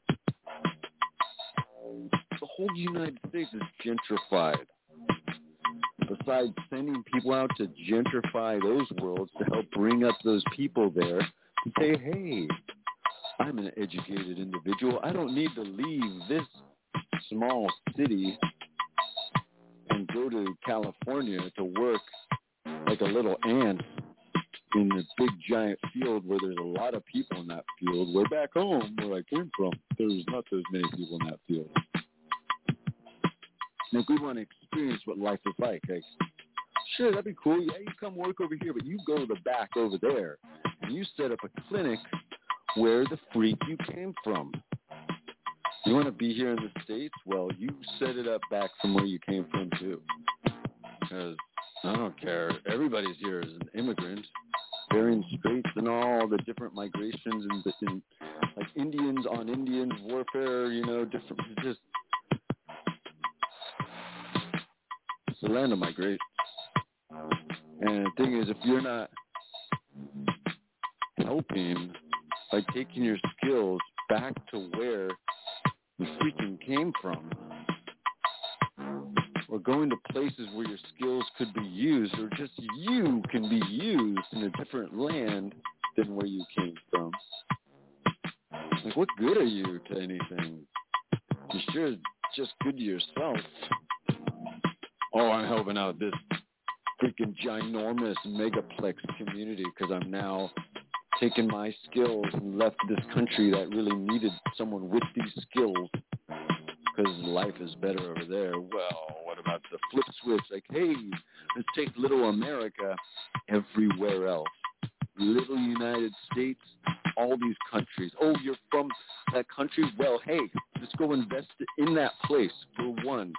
The whole United States is gentrified. Besides sending people out to gentrify those worlds to help bring up those people there to say, hey, I'm an educated individual. I don't need to leave this small city and go to California to work like a little ant in the big giant field where there's a lot of people in that field. Where back home, where I came from, there's not as many people in that field. Like, we want to experience what life is like. Like, sure, that'd be cool. Yeah, you come work over here, but you go to the back over there, and you set up a clinic where the freak you came from. You want to be here in the States? Well, you set it up back from where you came from, too. Because I don't care. Everybody's here as an immigrant. Bering Straits and all the different migrations and like Indians on Indians warfare, you know, different. Just it's the land of migration. And the thing is, if you're not helping by taking your skills back to where you freaking came from, or going to places where your skills could be used, or just you can be used in a different land than where you came from. Like, what good are you to anything? You're sure just good to yourself. Oh, I'm helping out this freaking ginormous megaplex community because I'm now taking my skills and left this country that really needed someone with these skills because life is better over there. Well, what about the flip switch? Like, hey, let's take little America everywhere else. Little United States, all these countries. Oh, you're from that country? Well, hey, let's go invest in that place for one.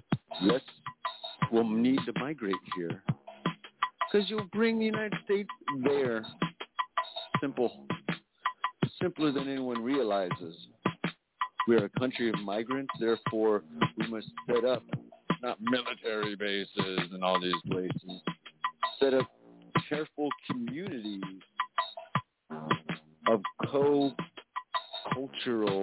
We'll need to migrate here because you'll bring the United States there. Simple. Simpler than anyone realizes. We are a country of migrants, therefore we must set up not military bases and all these places, set up careful communities of co-cultural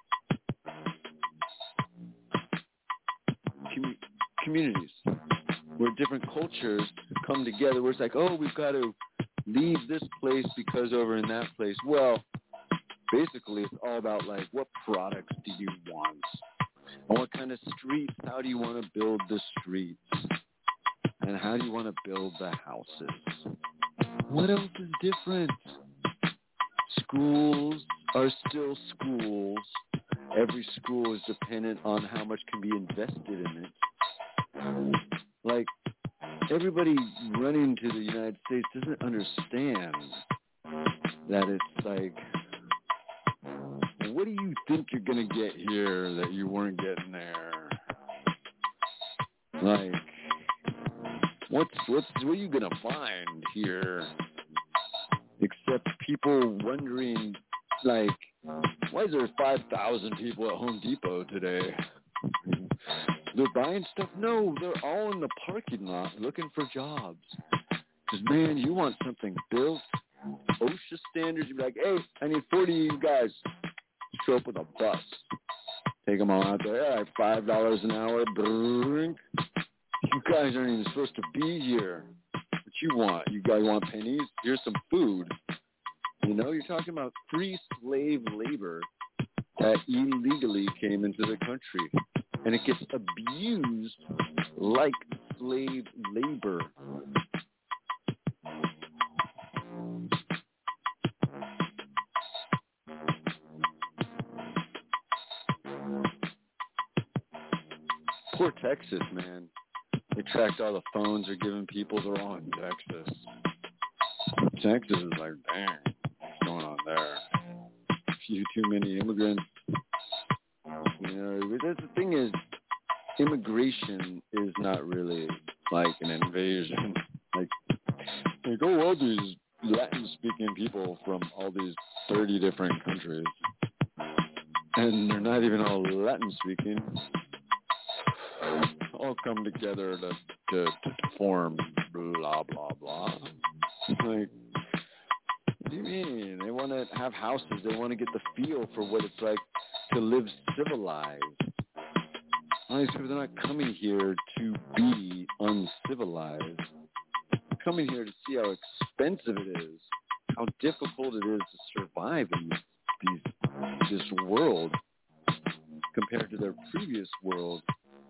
communities where different cultures come together where it's like, oh, we've got to leave this place because over in that place. Well, basically it's all about like, what products do you want? And what kind of streets? How do you want to build the streets? And how do you want to build the houses? What else is different? Schools are still schools. Every school is dependent on how much can be invested in it. Like, everybody running to the United States doesn't understand that it's like, what do you think you're going to get here that you weren't getting there? Like, what are you going to find here except people wondering, like, why is there 5,000 people at Home Depot today? They're buying stuff? No, they're all in the parking lot looking for jobs. Because, man, you want something built, OSHA standards. You'd be like, hey, I need 40 of you guys. show up with a bus. Take them all out there. All right, $5 an hour. Drink. You guys aren't even supposed to be here. What you want? You guys want pennies? Here's some food. You know, you're talking about free slave labor that illegally came into the country. And it gets abused like slave labor. Poor Texas, man. They tracked all the phones they're giving people. They're all in Texas. Texas is like, dang, what's going on there? A few too many immigrants. You know, the thing is, immigration is not really like an invasion. Like all these Latin-speaking people from all these 30 different countries. And they're not even all Latin-speaking. All come together to form blah, blah, blah. Like, what do you mean? They want to have houses. They want to get the feel for what it's like to live civilized. All these people, they're not coming here to be uncivilized. They're coming here to see how expensive it is, how difficult it is to survive in this world compared to their previous world.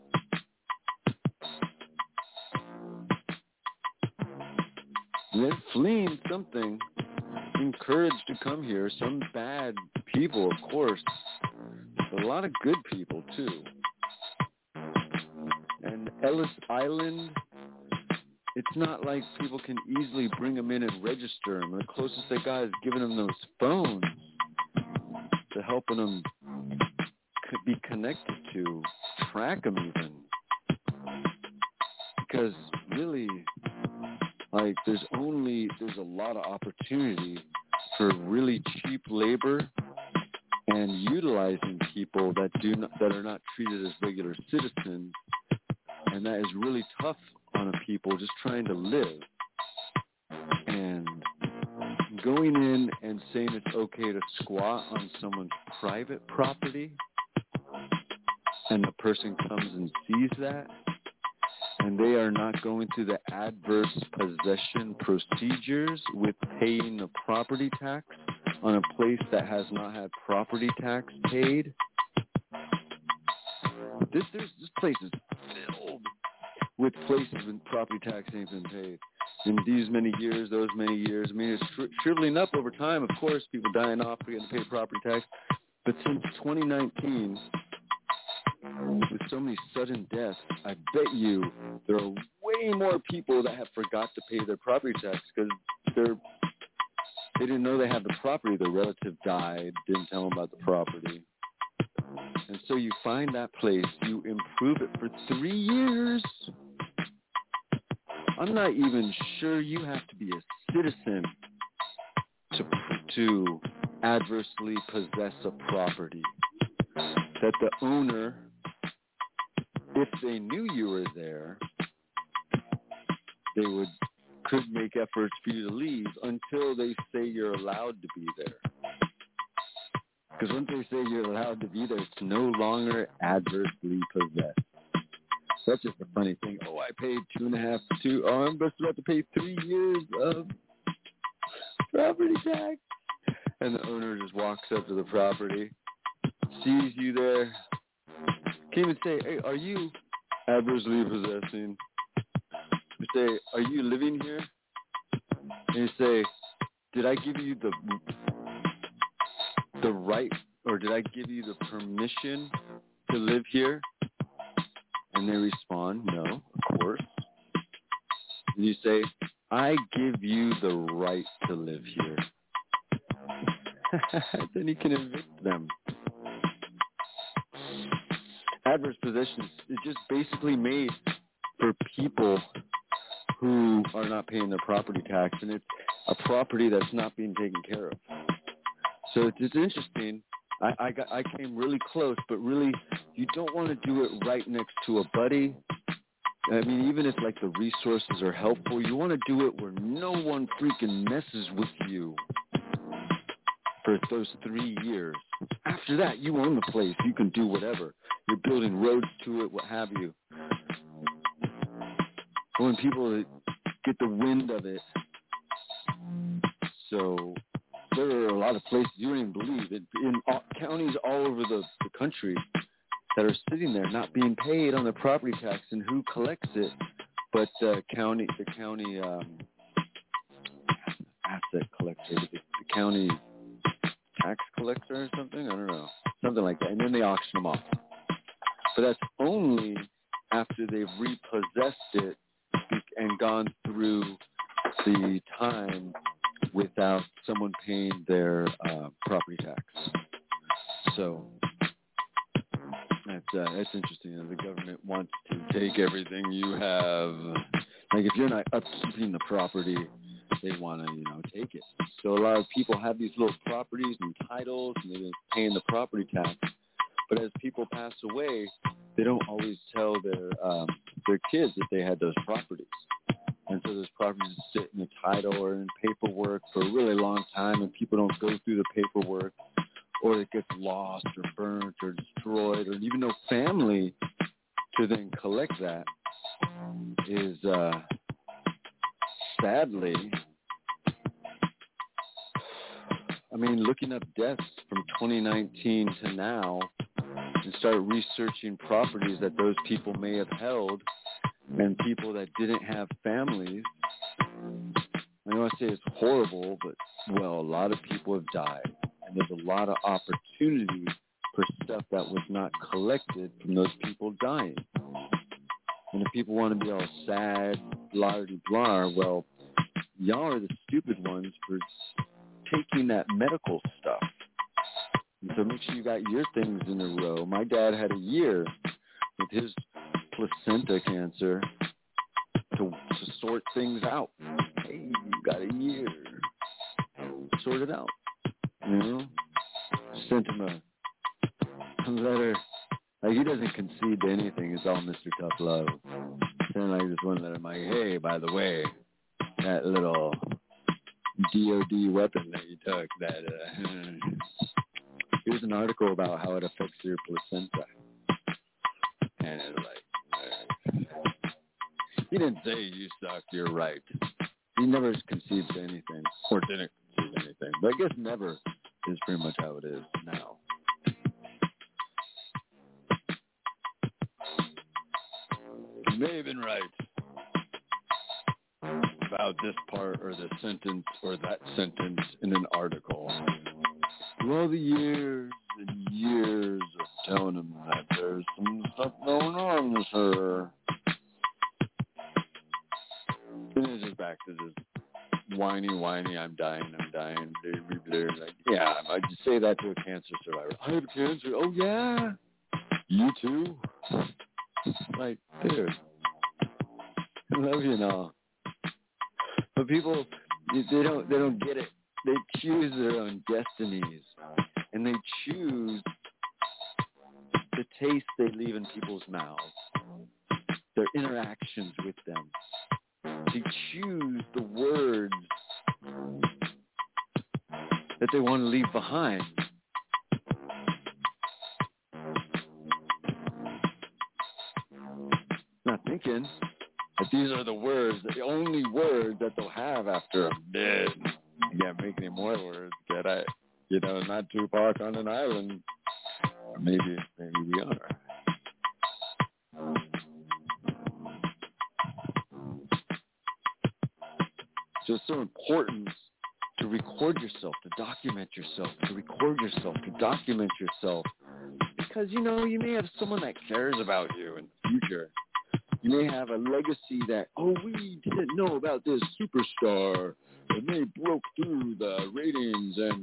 They're fleeing something, encouraged to come here. Some bad people, of course, but a lot of good people, too. And Ellis Island, it's not like people can easily bring them in and register them. The closest they got is giving them those phones to helping them be connected to, track them even. Because really, like, there's a lot of opportunity for really cheap labor and utilizing people that are not treated as regular citizens, and that is really tough on a people just trying to live. And going in and saying it's okay to squat on someone's private property, and the person comes and sees that, and they are not going through the adverse possession procedures with paying the property tax on a place that has not had property tax paid. This place is filled with places when property tax ain't been paid. In these many years, those many years. I mean, it's shriveling up over time, of course, people dying off, forgetting to pay property tax. But since 2019, with so many sudden deaths, I bet you there are way more people that have forgot to pay their property tax because they didn't know they had the property. Their relative died, didn't tell them about the property. And so you find that place, you improve it for 3 years. I'm not even sure you have to be a citizen to adversely possess a property. That the owner, if they knew you were there, they could make efforts for you to leave until they say you're allowed to be there. Because once they say you're allowed to be there, it's no longer adversely possessed. That's just a funny thing. Oh, I paid I'm about to pay 3 years of property tax. And the owner just walks up to the property, sees you there, can't even say, hey, are you adversely possessing? You say, are you living here? And you say, did I give you the right, or did I give you the permission to live here? And they respond, no, of course. And you say, I give you the right to live here. Then you can evict them. Adverse possession is just basically made for people who are not paying their property tax, and it's a property that's not being taken care of. So it's interesting. I came really close, but really, you don't want to do it right next to a buddy. I mean, even if, like, the resources are helpful, you want to do it where no one freaking messes with you for those 3 years. After that, you own the place. You can do whatever. You're building roads to it, what have you. When people get the wind of it, so there are a lot of places you don't even believe it, in counties all over the country that are sitting there not being paid on their property tax, and who collects it but the county asset collector, the county tax collector or something, I don't know, something like that, and then they auction them off. But that's only after they've repossessed it and gone through the time without someone paying their property tax. So that's interesting. The government wants to take everything you have. Like if you're not upkeeping the property, they want to, take it. So a lot of people have these little properties and titles, and they're paying the property tax. But as people pass away, they don't always tell their kids that they had those properties. And so those properties sit in the title or in paperwork for a really long time, and people don't go through the paperwork, or it gets lost or burnt or destroyed, or even no family to then collect that is sadly, looking up deaths from 2019 to now and start researching properties that those people may have held and people that didn't have families. I know I say it's horrible, but, a lot of people have died. And there's a lot of opportunity for stuff that was not collected from those people dying. And if people want to be all sad, blah-de-blah, well, y'all are the stupid ones for taking that medical stuff. And so make sure you got your things in a row. My dad had a year with his placenta cancer to sort things out. Hey, you got a year. Sort it out. Sent him a letter. Like, he doesn't concede to anything. It's all Mr. Tough Love. Sent like this one letter. I'm like, hey, by the way, that little DOD weapon that you took, here's an article about how it affects your placenta. And it's like, he didn't say you suck, you're right. He never concedes to anything, or didn't concede to anything. But I guess never is pretty much how it is now. You may have been right about this part or this sentence or that sentence in an article. Through all the years and years of telling him that there's some stuff going on, sir. Then it's just back to this whiny, I'm dying, blah, blah, blah. Like, yeah, I just say that to a cancer survivor. I have cancer. Oh, yeah? You too? Like, dude, I love you and all. But people, they don't get it. They choose their own destinies, and they choose the taste they leave in people's mouths, their interactions with them. They choose the words that they want to leave behind. Not thinking that these are the words, the only words that they'll have after I'm dead. You can't make any more words, can I? Not Tupac on an island. Or maybe we are. So it's so important to record yourself, to document yourself, to record yourself, to document yourself. Because, you may have someone that cares about you in the future. You may have a legacy that, we didn't know about this superstar, and they broke through the ratings, and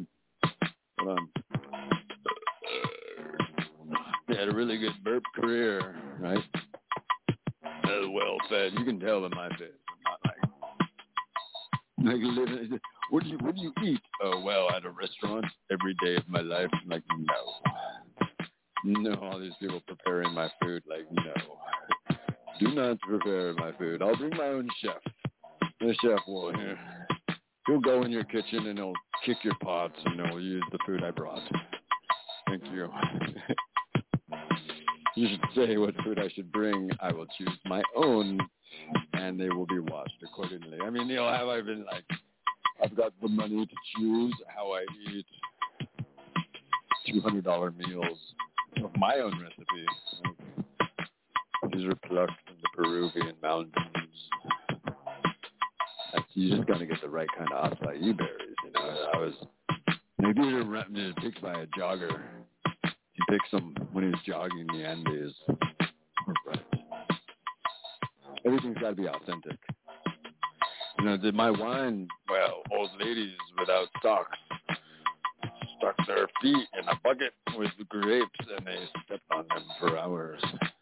they had a really good burp career, right? Well fed. You can tell by my face. I'm not like what do you eat? Oh, well, at a restaurant every day of my life. I'm like, no, all these people preparing my food, like, no. Do not prepare my food. I'll bring my own chef. The chef he'll go in your kitchen and he'll kick your pots and he'll use the food I brought. thank you. You should say what food I should bring. I will choose my own, and they will be washed accordingly. I mean, have I been like, I've got the money to choose how I eat $200 meals of my own recipe. These are plucked from the Peruvian mountains. You just got to get the right kind of acai berries, Maybe they're picked by a jogger. He picked some when he was jogging the Andes. Right. Everything's got to be authentic. Did my wine, old ladies without socks stuck their feet in a bucket with grapes and they stepped on them for hours.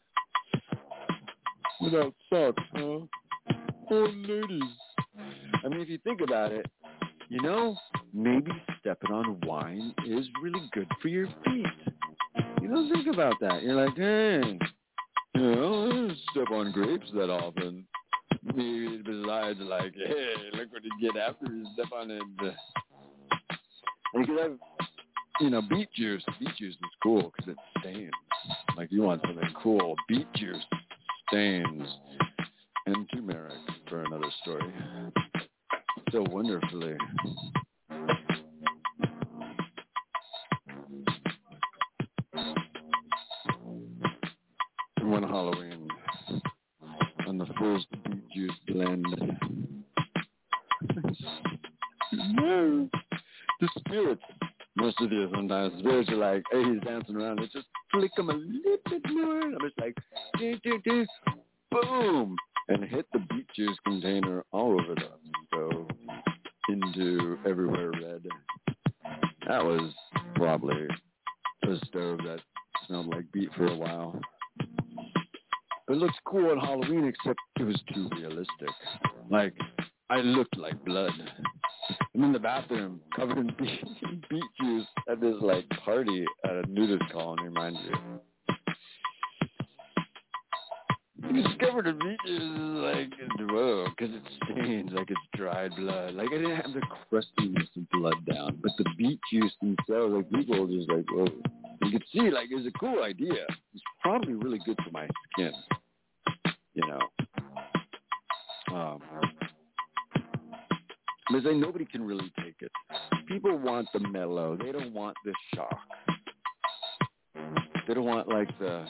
Without socks, huh? Old ladies. I mean, if you think about it, maybe stepping on wine is really good for your feet. Think about that. You're like, hey, I don't step on grapes that often. Maybe besides, like, hey, look what you get after you step on it. And you could have, beet juice. Beet juice is cool because it stains. Like, you want something cool. Beet juice stains. And turmeric for another story. So wonderfully. One Halloween, on the first beet juice blend. The spirits, most of you sometimes, the spirits are like, hey, he's dancing around. Let's just flick him a little bit more. I'm just like, boom, and hit the beet juice container all over the stove, into everywhere red. That was probably a stove that smelled like beet for a while. It looks cool on Halloween, except it was too realistic. Like, I looked like blood. I'm in the bathroom, covered in beet juice at this, like, party at a nudist colony, mind you. It's covered in beet juice, like, whoa, because it stains like it's dried blood. Like, I didn't have the crustiness of blood down, but the beet juice themselves, like, people were just like, whoa. You could see, like, it was a cool idea. It's probably really good for my skin, Because nobody can really take it. People want the mellow. They don't want the shock. They don't want, like, the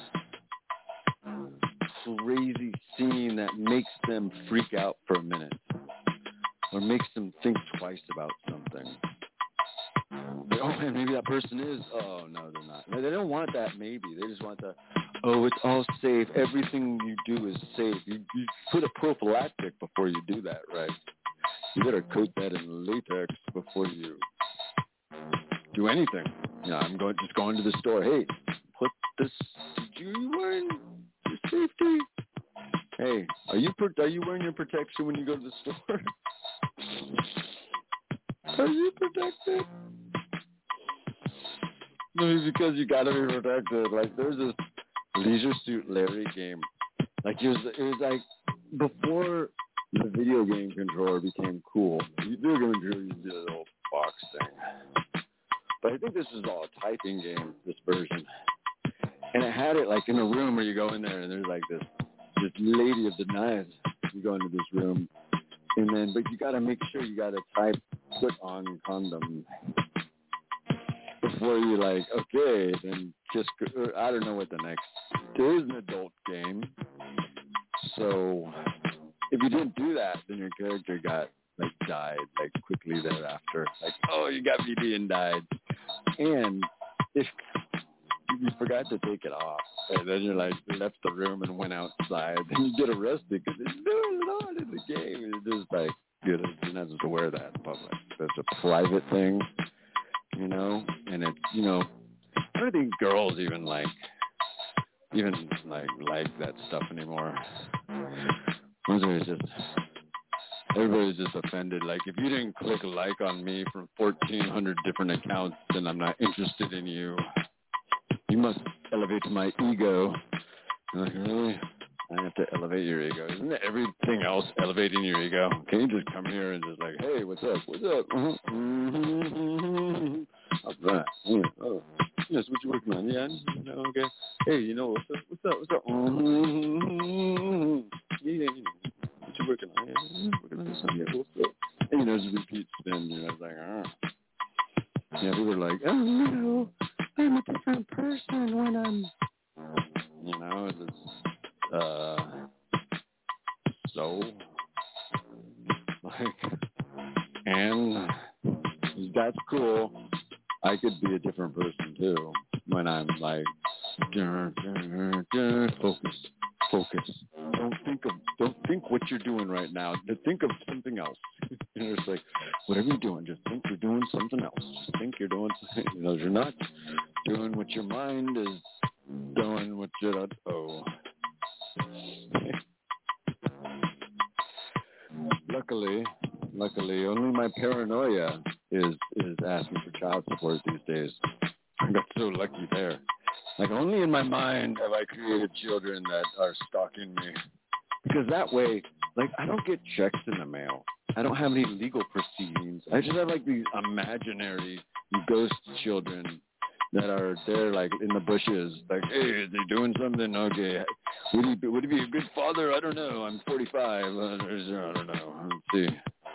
crazy scene that makes them freak out for a minute or makes them think twice about something. Oh, man, maybe that person is. Oh, no, they're not. No, they don't want that maybe. They just want the, oh, it's all safe. Everything you do is safe. You put a prophylactic before you do that, right? You better coat that in latex before you do anything. I'm just going to the store. Hey, put this. You wearing your safety? Hey, are you wearing your protection when you go to the store? Are you protected? No, because you gotta be protected. Like, there's this Leisure Suit Larry game. Like, it was like before the video game controller became cool. The video game controller used to do a little box thing. But I think this is all a typing game, this version. And it had it, like, in a room where you go in there and there's, like, this lady of the knives. You go into this room. And then, but you got to make sure you got to type, put on condom. Before you, like, okay, then kiss, I don't know what the next, there is an adult game. So if you didn't do that, then your character died, like, quickly thereafter. Like, oh, you got BD and died. And if you forgot to take it off, and then you're like, left the room and went outside, then you get arrested because it's not in the game. It's just like, you're not supposed to wear that in public. That's a private thing, and it's, I don't think girls even like that stuff anymore. Everybody's just offended. Like, if you didn't click like on me from 1,400 different accounts, then I'm not interested in you. You must elevate my ego. I'm like, really? I have to elevate your ego. Isn't everything else elevating your ego? Can you just come here and just like, hey, what's up? What's up? What's that? Oh. Yes, what you working on? Yeah, okay. Hey, what's up? Yeah, what you working on? Yeah, working on this one. Yeah, what's up? And, it just repeats. Then, I was like, Yeah, we were like, oh, no, I'm a different person when I'm, so, like, and that's cool. I could be a different person, too, when I'm like, focus. Don't think what you're doing right now. Think of something else. And it's like, whatever you're doing, just think you're doing something else. Just think you're doing something. You're not doing what your mind is doing, what you're not. Oh. Luckily, only my paranoia is asking for child support these days. I got so lucky there. Like, only in my mind have I created children that are stalking me. Because that way, like, I don't get checks in the mail. I don't have any legal proceedings. I just have, like, these imaginary ghost children that are there, like, in the bushes. Like, hey, is he doing something? Okay. Would he be a good father? I don't know. I'm 45. I don't know. Let's see.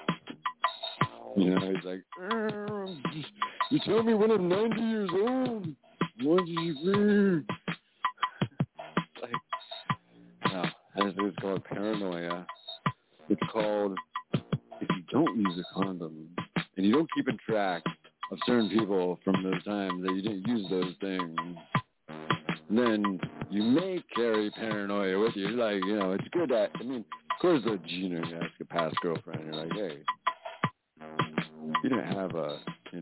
He's like, you tell me when I'm 90 years old. What do you mean? Like, no, it's called paranoia. It's called, if you don't use a condom and you don't keep in track of certain people from those times that you didn't use those things, then you may carry paranoia with you. Like, it's good at, of course, you ask a past girlfriend, you're like, hey, you didn't have a,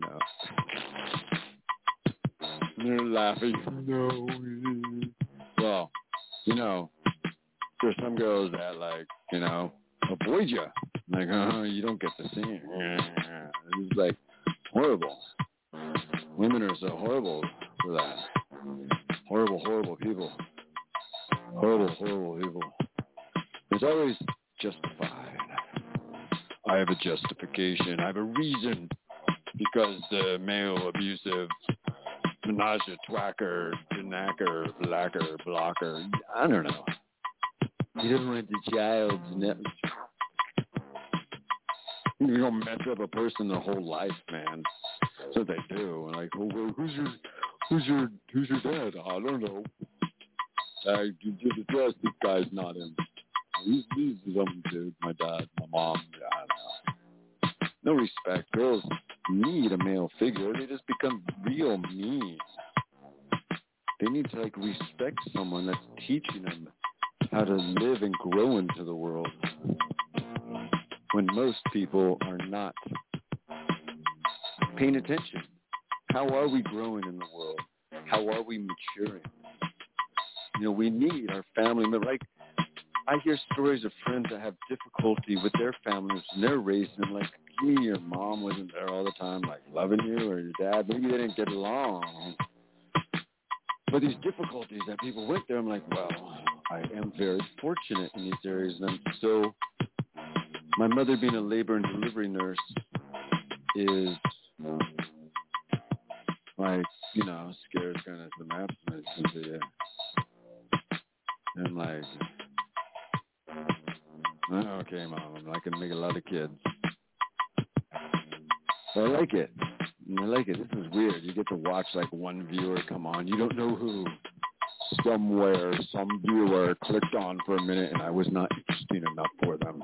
and they're laughing. No. Well, there's some girls that, like, avoid you. Like, you don't get to see it. It's, like, horrible. Women are so horrible for that. Horrible people. Horrible people. It's always justified. I have a justification. I have a reason. Because the male abusive menage twacker, knacker, blacker, blocker, I don't know. He doesn't want the child's net. You're going to mess up a person their whole life, man. That's what they do. Like, oh, well, who's your dad? I don't know. You did address this guy's not him. He's some dude, my dad, my mom. Yeah, I don't know. No respect. Girls need a male figure. They just become real mean. They need to, like, respect someone that's teaching them how to live and grow into the world. When most people are not paying attention. How are we growing in the world? How are we maturing? We need our family members. Like, I hear stories of friends that have difficulty with their families and they're raising them. Like, your mom wasn't there all the time, like, loving you, or your dad. Maybe they didn't get along. But these difficulties that people went through, I'm like, well, I am very fortunate in these areas. And so my mother being a labor and delivery nurse is, like, scares kind of some abstinence into you. And like, okay, Mom, I can make a lot of kids. So I like it. I like it. This is weird. You get to watch, like, one viewer come on. You don't know who. Somewhere, some viewer clicked on for a minute, and I was not interesting enough for them.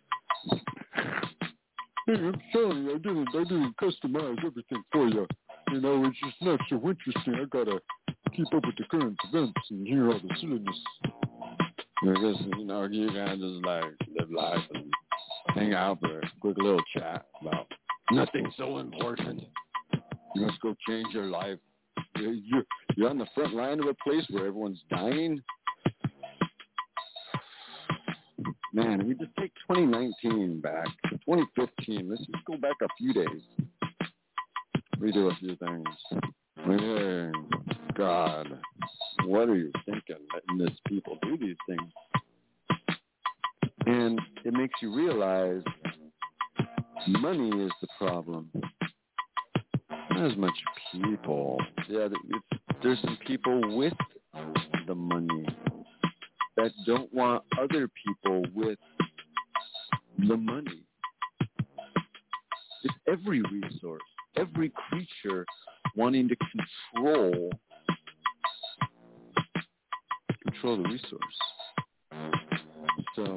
Hey, I'm sorry. I didn't customize everything for you. It's just not so interesting. I gotta keep up with the current events and hear all the silliness. I guess, you gotta just, like, live life and hang out for a quick little chat about nothing so important. You must go change your life. You're on the front line of a place where everyone's dying. Man, if we just take 2019 back to 2015, let's just go back a few days. Redo a few things. Hey, God, what are you thinking, letting these people do these things? And it makes you realize money is the problem. Not as much people. Yeah, there's some people with the money that don't want other people with the money. It's every resource, every creature wanting to control the resource. So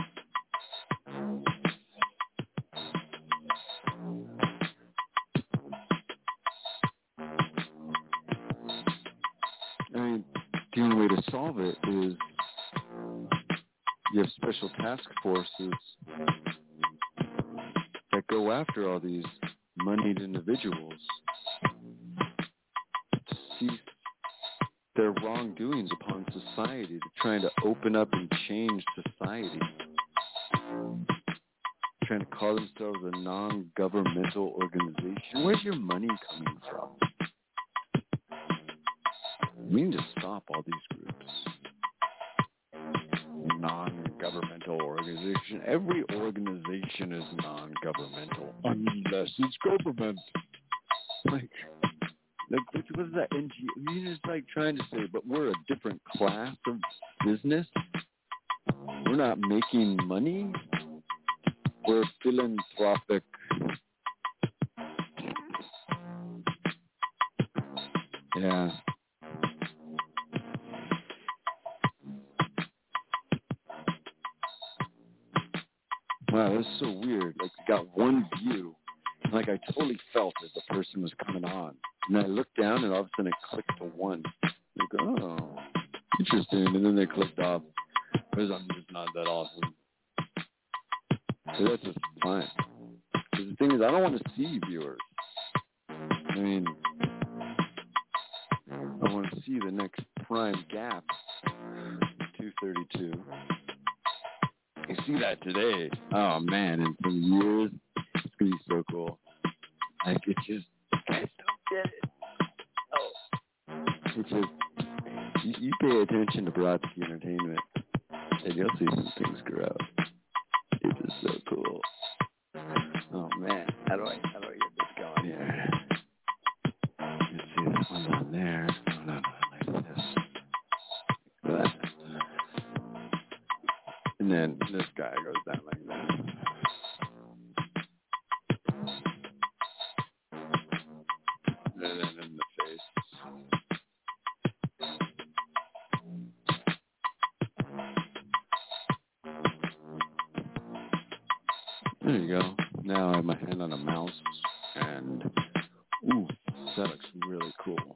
I mean, the only way to solve it is you have special task forces that go after all these moneyed individuals to cease their wrongdoings upon society, to trying to open up and change society, trying to call themselves a non-governmental organization. Where's your money coming from? We need to stop all these groups. Non-governmental organization. Every organization is non-governmental unless it's government. Like what is that NGO? I mean, it's like trying to say, but we're a different class of business. We're not making money. We're philanthropic. Yeah. Wow, that's so weird. Like, you got one view. Like, I totally felt that the person was coming on. And I looked down, and all of a sudden it clicked to one. Like, oh, interesting. And then they clicked off. Because I'm just not that awesome. So that's just fine. Because the thing is, I don't want to see viewers. I mean, I want to see the next prime gap, 232. You see that today. Oh, man, in some years, it's going to be so cool. Like, it just, guys don't get it. Oh. It just, you pay attention to Brodsky Entertainment, and you'll see some things grow. It's just so cool. Oh, man. How do I get this going here? You see this one's on there. No, like this. Like that. And then this guy goes down like that. And then in the face. There you go. Now I have my hand on a mouse, and ooh, that looks really cool.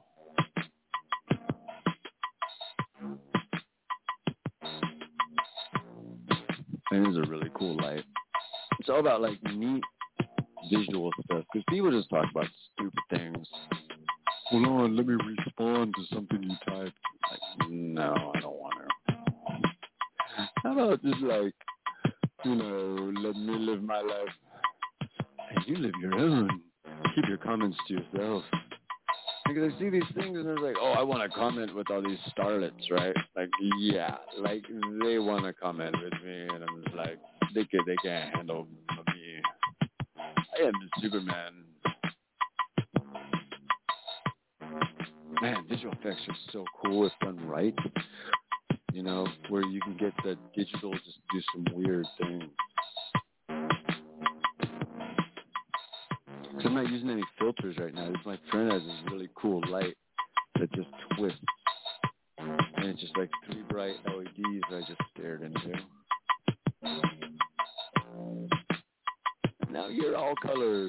And it's a really cool light. It's all about like neat visual stuff, because people just talk about stupid things. Hold on, let me respond to something you typed. Like, no, I don't want to. How about just like, let me live my life. And you live your own. Keep your comments to yourself. Because I see these things and it's like, oh, I want to comment with all these starlets, right? Like, yeah, like they want to comment with me, and I'm just like, they can't handle me. I am the Superman. Man, visual effects are so cool if done right. Where you can get the digital just do some weird things. Because I'm not using any filters right now. My friend has this really cool light that just twists. And it's just like 3 bright LEDs I just stared into. Now you're all colors.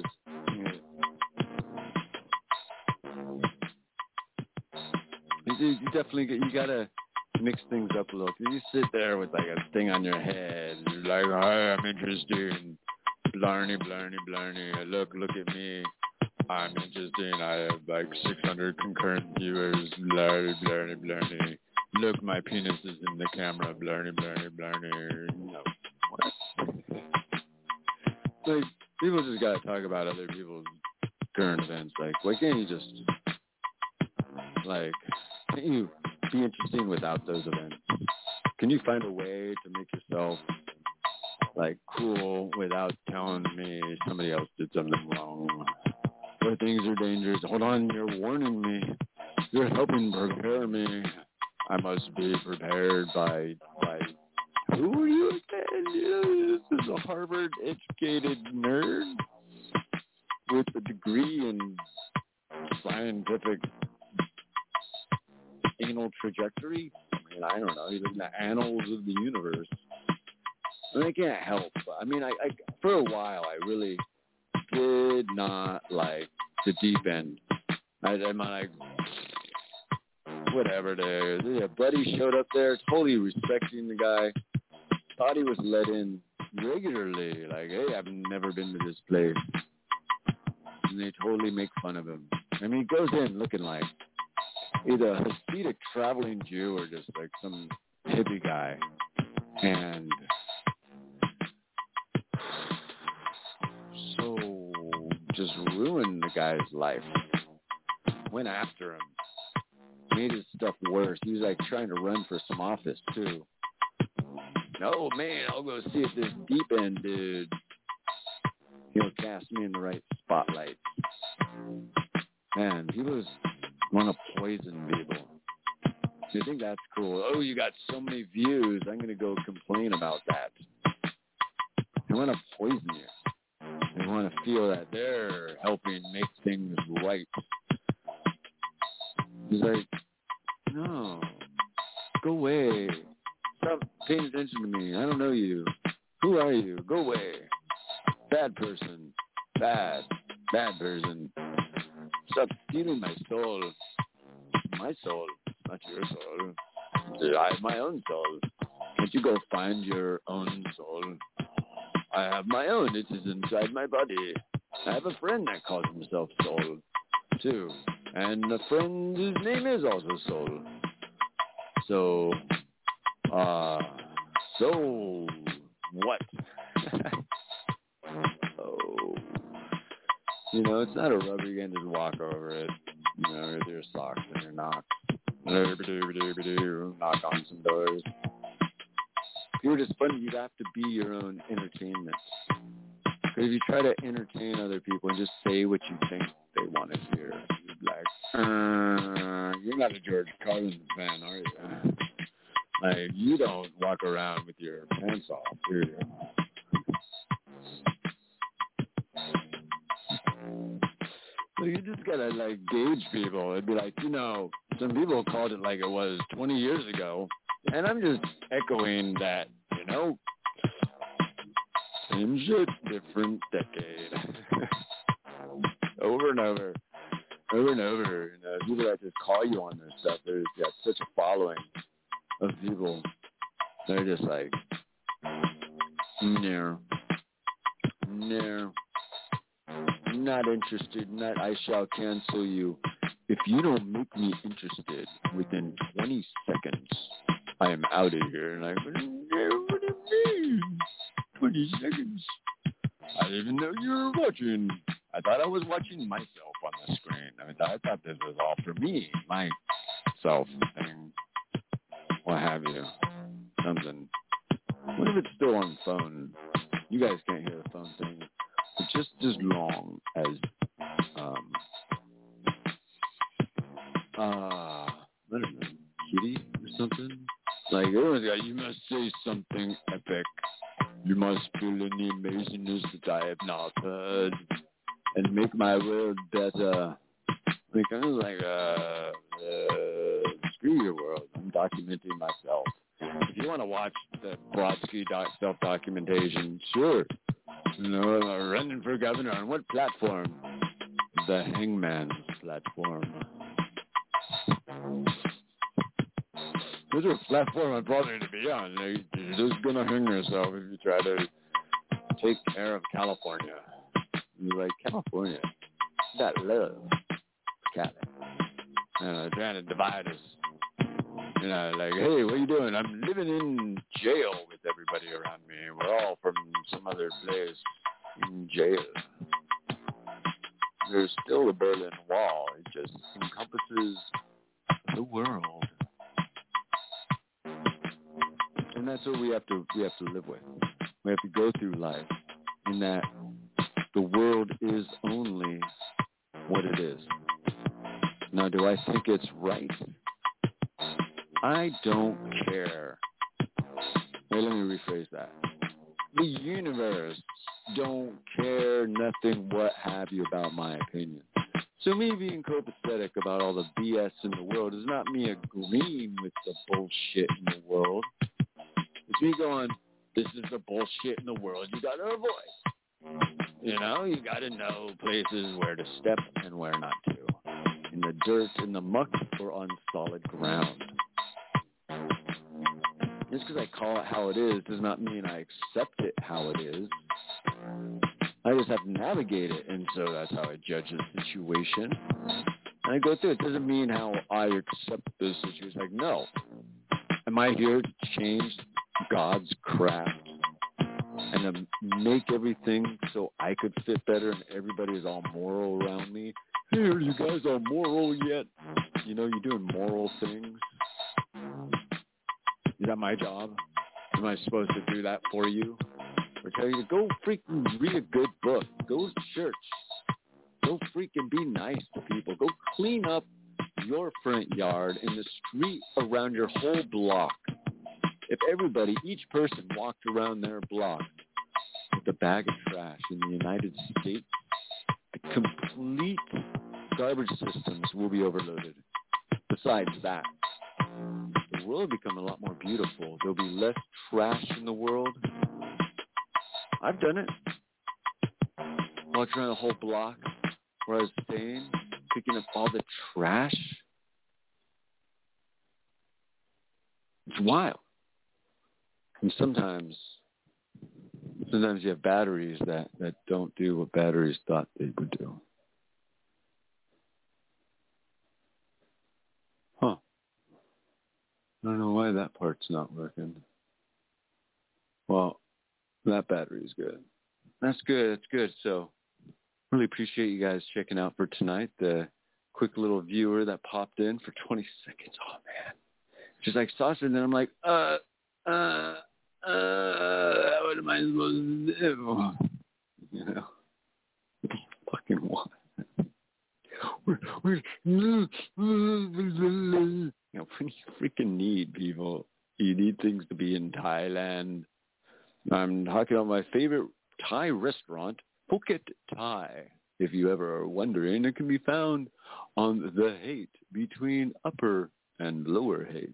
You definitely you gotta mix things up a little. You sit there with like a thing on your head. You're like, hi, I'm interesting. Blarney. Look at me. I'm interesting. I have like 600 concurrent viewers. Blarney. Look, my penis is in the camera. Blarney. No. What? Like, people just gotta talk about other people's current events. Like, why can't you just, like, can't you be interesting without those events? Can you find a way to make yourself like cool without telling me somebody else did something wrong or things are dangerous? Hold on, you're warning me. You're helping prepare me. I must be prepared by who are you again? This is a Harvard-educated nerd with a degree in scientific anal trajectory. I mean, I don't know. He's in the annals of the universe. And I can't help. I mean, I for a while, I really did not like the deep end. I'm like, whatever, dude. A buddy showed up there, totally respecting the guy. Thought he was let in regularly. Like, hey, I've never been to this place. And they totally make fun of him. I mean, he goes in looking like either a Hasidic traveling Jew or just like some hippie guy. And so just ruined the guy's life. Went after him. Made his stuff worse. He was like trying to run for some office too. No, man, I'll go see if this deep end dude, he'll cast me in the right spotlight. Man, he was want to poison people. You think that's cool? Oh, you got so many views. I'm going to go complain about that. They want to poison you. They want to feel that they're helping make things right. He's like, no, go away. Stop paying attention to me. I don't know you. Who are you? Go away. Bad person. Bad person. Stop stealing my soul. My soul, not your soul. I have my own soul. Can't you go find your own soul? I have my own. It is inside my body. I have a friend that calls himself Soul, too. And a friend, his name is also Soul. So what? Oh. You know, it's not a rubber. You can just walk over it. You know, with your socks and your knocks. Knock on some doors. If you were just funny, you'd have to be your own entertainment. Because if you try to entertain other people and just say what you think they want to hear, you'd be like, you're not a George Carlin fan, are you? Like, you don't walk around with your pants off, do you? So you just gotta, like, gauge people. It'd be like, you know, some people called it like it was 20 years ago. And I'm just echoing that, you know, same shit, different decade. Over and over. Over and over. You know, people that just call you on this stuff, there's got such a following of people. They're just like, no, not interested. Not, I shall cancel you. If you don't make me interested within 20 seconds, I am out of here. And I'm like, what do you mean? 20 seconds? I didn't even know you were watching. I thought I was watching myself on the screen. I thought this was all for me, myself thing, what have you, something. What if it's still on the phone? You guys can't hear the phone thing. But just as long as, I don't know, Kitty or something? Like, everyone's got, you must say something epic. You must feel any amazingness that I have not heard and make my world better. Like, I was like, screw your world. I'm documenting myself. If you want to watch the Brodsky self-documentation, sure. You know, running for governor on what platform? The Hangman's platform. There's a platform I'm probably to be on. You're just gonna hang yourself if you try to take care of California. You're like, California, that love, Cali. Trying to divide us. You know, like, hey, what are you doing? I'm living in jail with everybody around me. We're all from some other place in jail. There's still the Berlin Wall. It just encompasses the world. And that's what we have to live with. We have to go through life in that the world is only what it is. Now, do I think it's right? I don't care. Wait, let me rephrase that. The universe don't care nothing what have you about my opinion. So me being copacetic about all the BS in the world is not me agreeing with the bullshit in the world. It's me going, this is the bullshit in the world you gotta avoid. You know, you gotta know places where to step and where not to. In the dirt, in the muck, or on solid ground. Just because I call it how it is does not mean I accept it how it is. I just have to navigate it, and so that's how I judge the situation. And I go through it. It doesn't mean how I accept the situation. Like, no. Am I here to change God's craft and to make everything so I could fit better and everybody is all moral around me? Hey, are you guys all moral yet? You know, you're doing moral things. Is that my job? Am I supposed to do that for you? Or tell you to go freaking read a good book. Go to church. Go freaking be nice to people. Go clean up your front yard and the street around your whole block. If everybody, each person walked around their block with a bag of trash in the United States, the complete garbage systems will be overloaded. Besides that, the world will become a lot more beautiful. There'll be less trash in the world. I've done it. Walked around the whole block where I was staying, picking up all the trash. It's wild. And sometimes you have batteries that don't do what batteries thought they would do. Huh. I don't know why that part's not working. Well, that battery is good. That's good. That's good. So really appreciate you guys checking out for tonight. The quick little viewer that popped in for 20 seconds. Oh, man. Just like saucer. And then I'm like, what am I supposed to do? You know? Fucking what? You know, when you freaking need people, you need things to be in Thailand. I'm talking about my favorite Thai restaurant, Phuket Thai. If you ever are wondering, it can be found on the Haight between Upper and Lower Haight.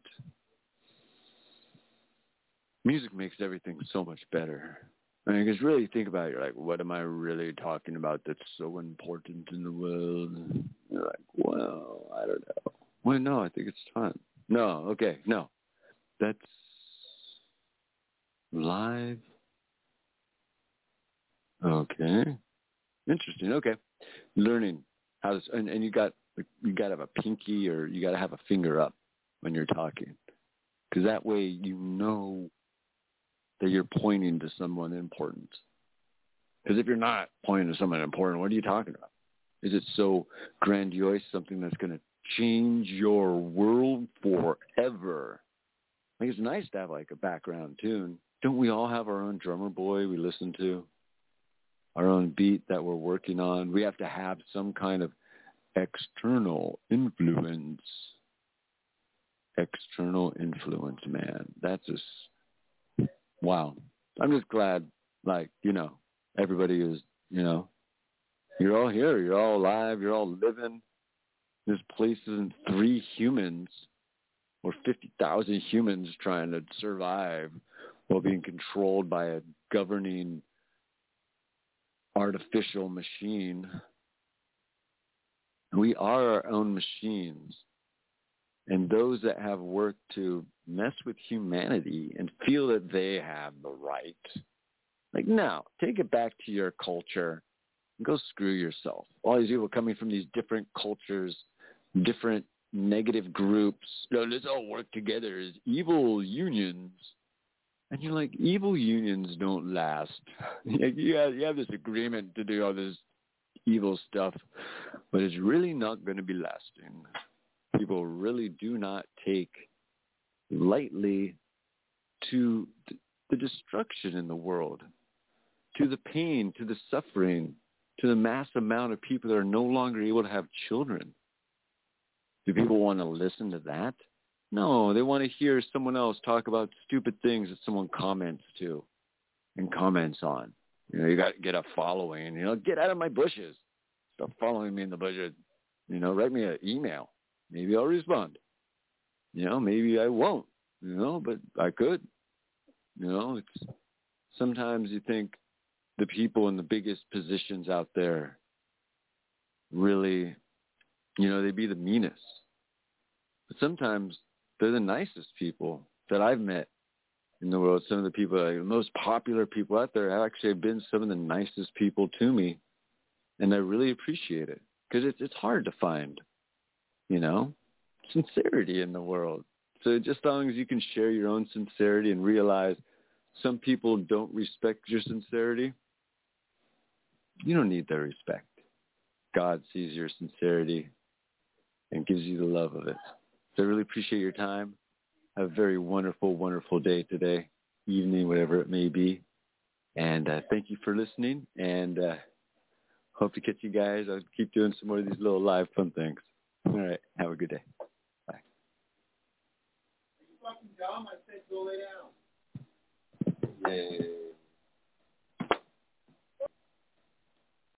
Music makes everything so much better. I mean, because really think about it, you're like, what am I really talking about that's so important in the world? You're like, well, I don't know. Well, no, I think it's time. No, okay, no. That's live. Okay. Interesting. Okay. Learning how to, and you got to have a pinky or you got to have a finger up when you're talking. Because that way you know that you're pointing to someone important. Because if you're not pointing to someone important, what are you talking about? Is it so grandiose, something that's going to change your world forever? Like, it's nice to have like a background tune. Don't we all have our own drummer boy we listen to? Our own beat that we're working on? We have to have some kind of external influence. External influence, man. That's just, wow. I'm just glad, like, you know, everybody is, you know, you're all here. You're all alive. You're all living. This place isn't 3 humans or 50,000 humans trying to survive while being controlled by a governing artificial machine. We are our own machines. And those that have worked to mess with humanity and feel that they have the right, like, no, take it back to your culture and go screw yourself. All these people coming from these different cultures, different negative groups, no, let's all work together as evil unions. And you're like, evil unions don't last. You have this agreement to do all this evil stuff, but it's really not going to be lasting. People really do not take lightly to the destruction in the world, to the pain, to the suffering, to the mass amount of people that are no longer able to have children. Do people want to listen to that? No, they want to hear someone else talk about stupid things that someone comments to and comments on. You know, you got to get a following. You know, get out of my bushes. Stop following me in the bushes. You know, write me an email. Maybe I'll respond. You know, maybe I won't. You know, but I could. You know, it's sometimes you think the people in the biggest positions out there really, you know, they be the meanest. But sometimes they're the nicest people that I've met in the world. Some of the people, like, the most popular people out there have actually been some of the nicest people to me. And I really appreciate it because it's hard to find, you know, sincerity in the world. So just as long as you can share your own sincerity and realize some people don't respect your sincerity, you don't need their respect. God sees your sincerity and gives you the love of it. So I really appreciate your time. Have a very wonderful, wonderful day today, evening, whatever it may be. And thank you for listening. And hope to catch you guys. I'll keep doing some more of these little live fun things. All right. Have a good day. Bye. Are you fucking dumb? I said go lay down. Yay.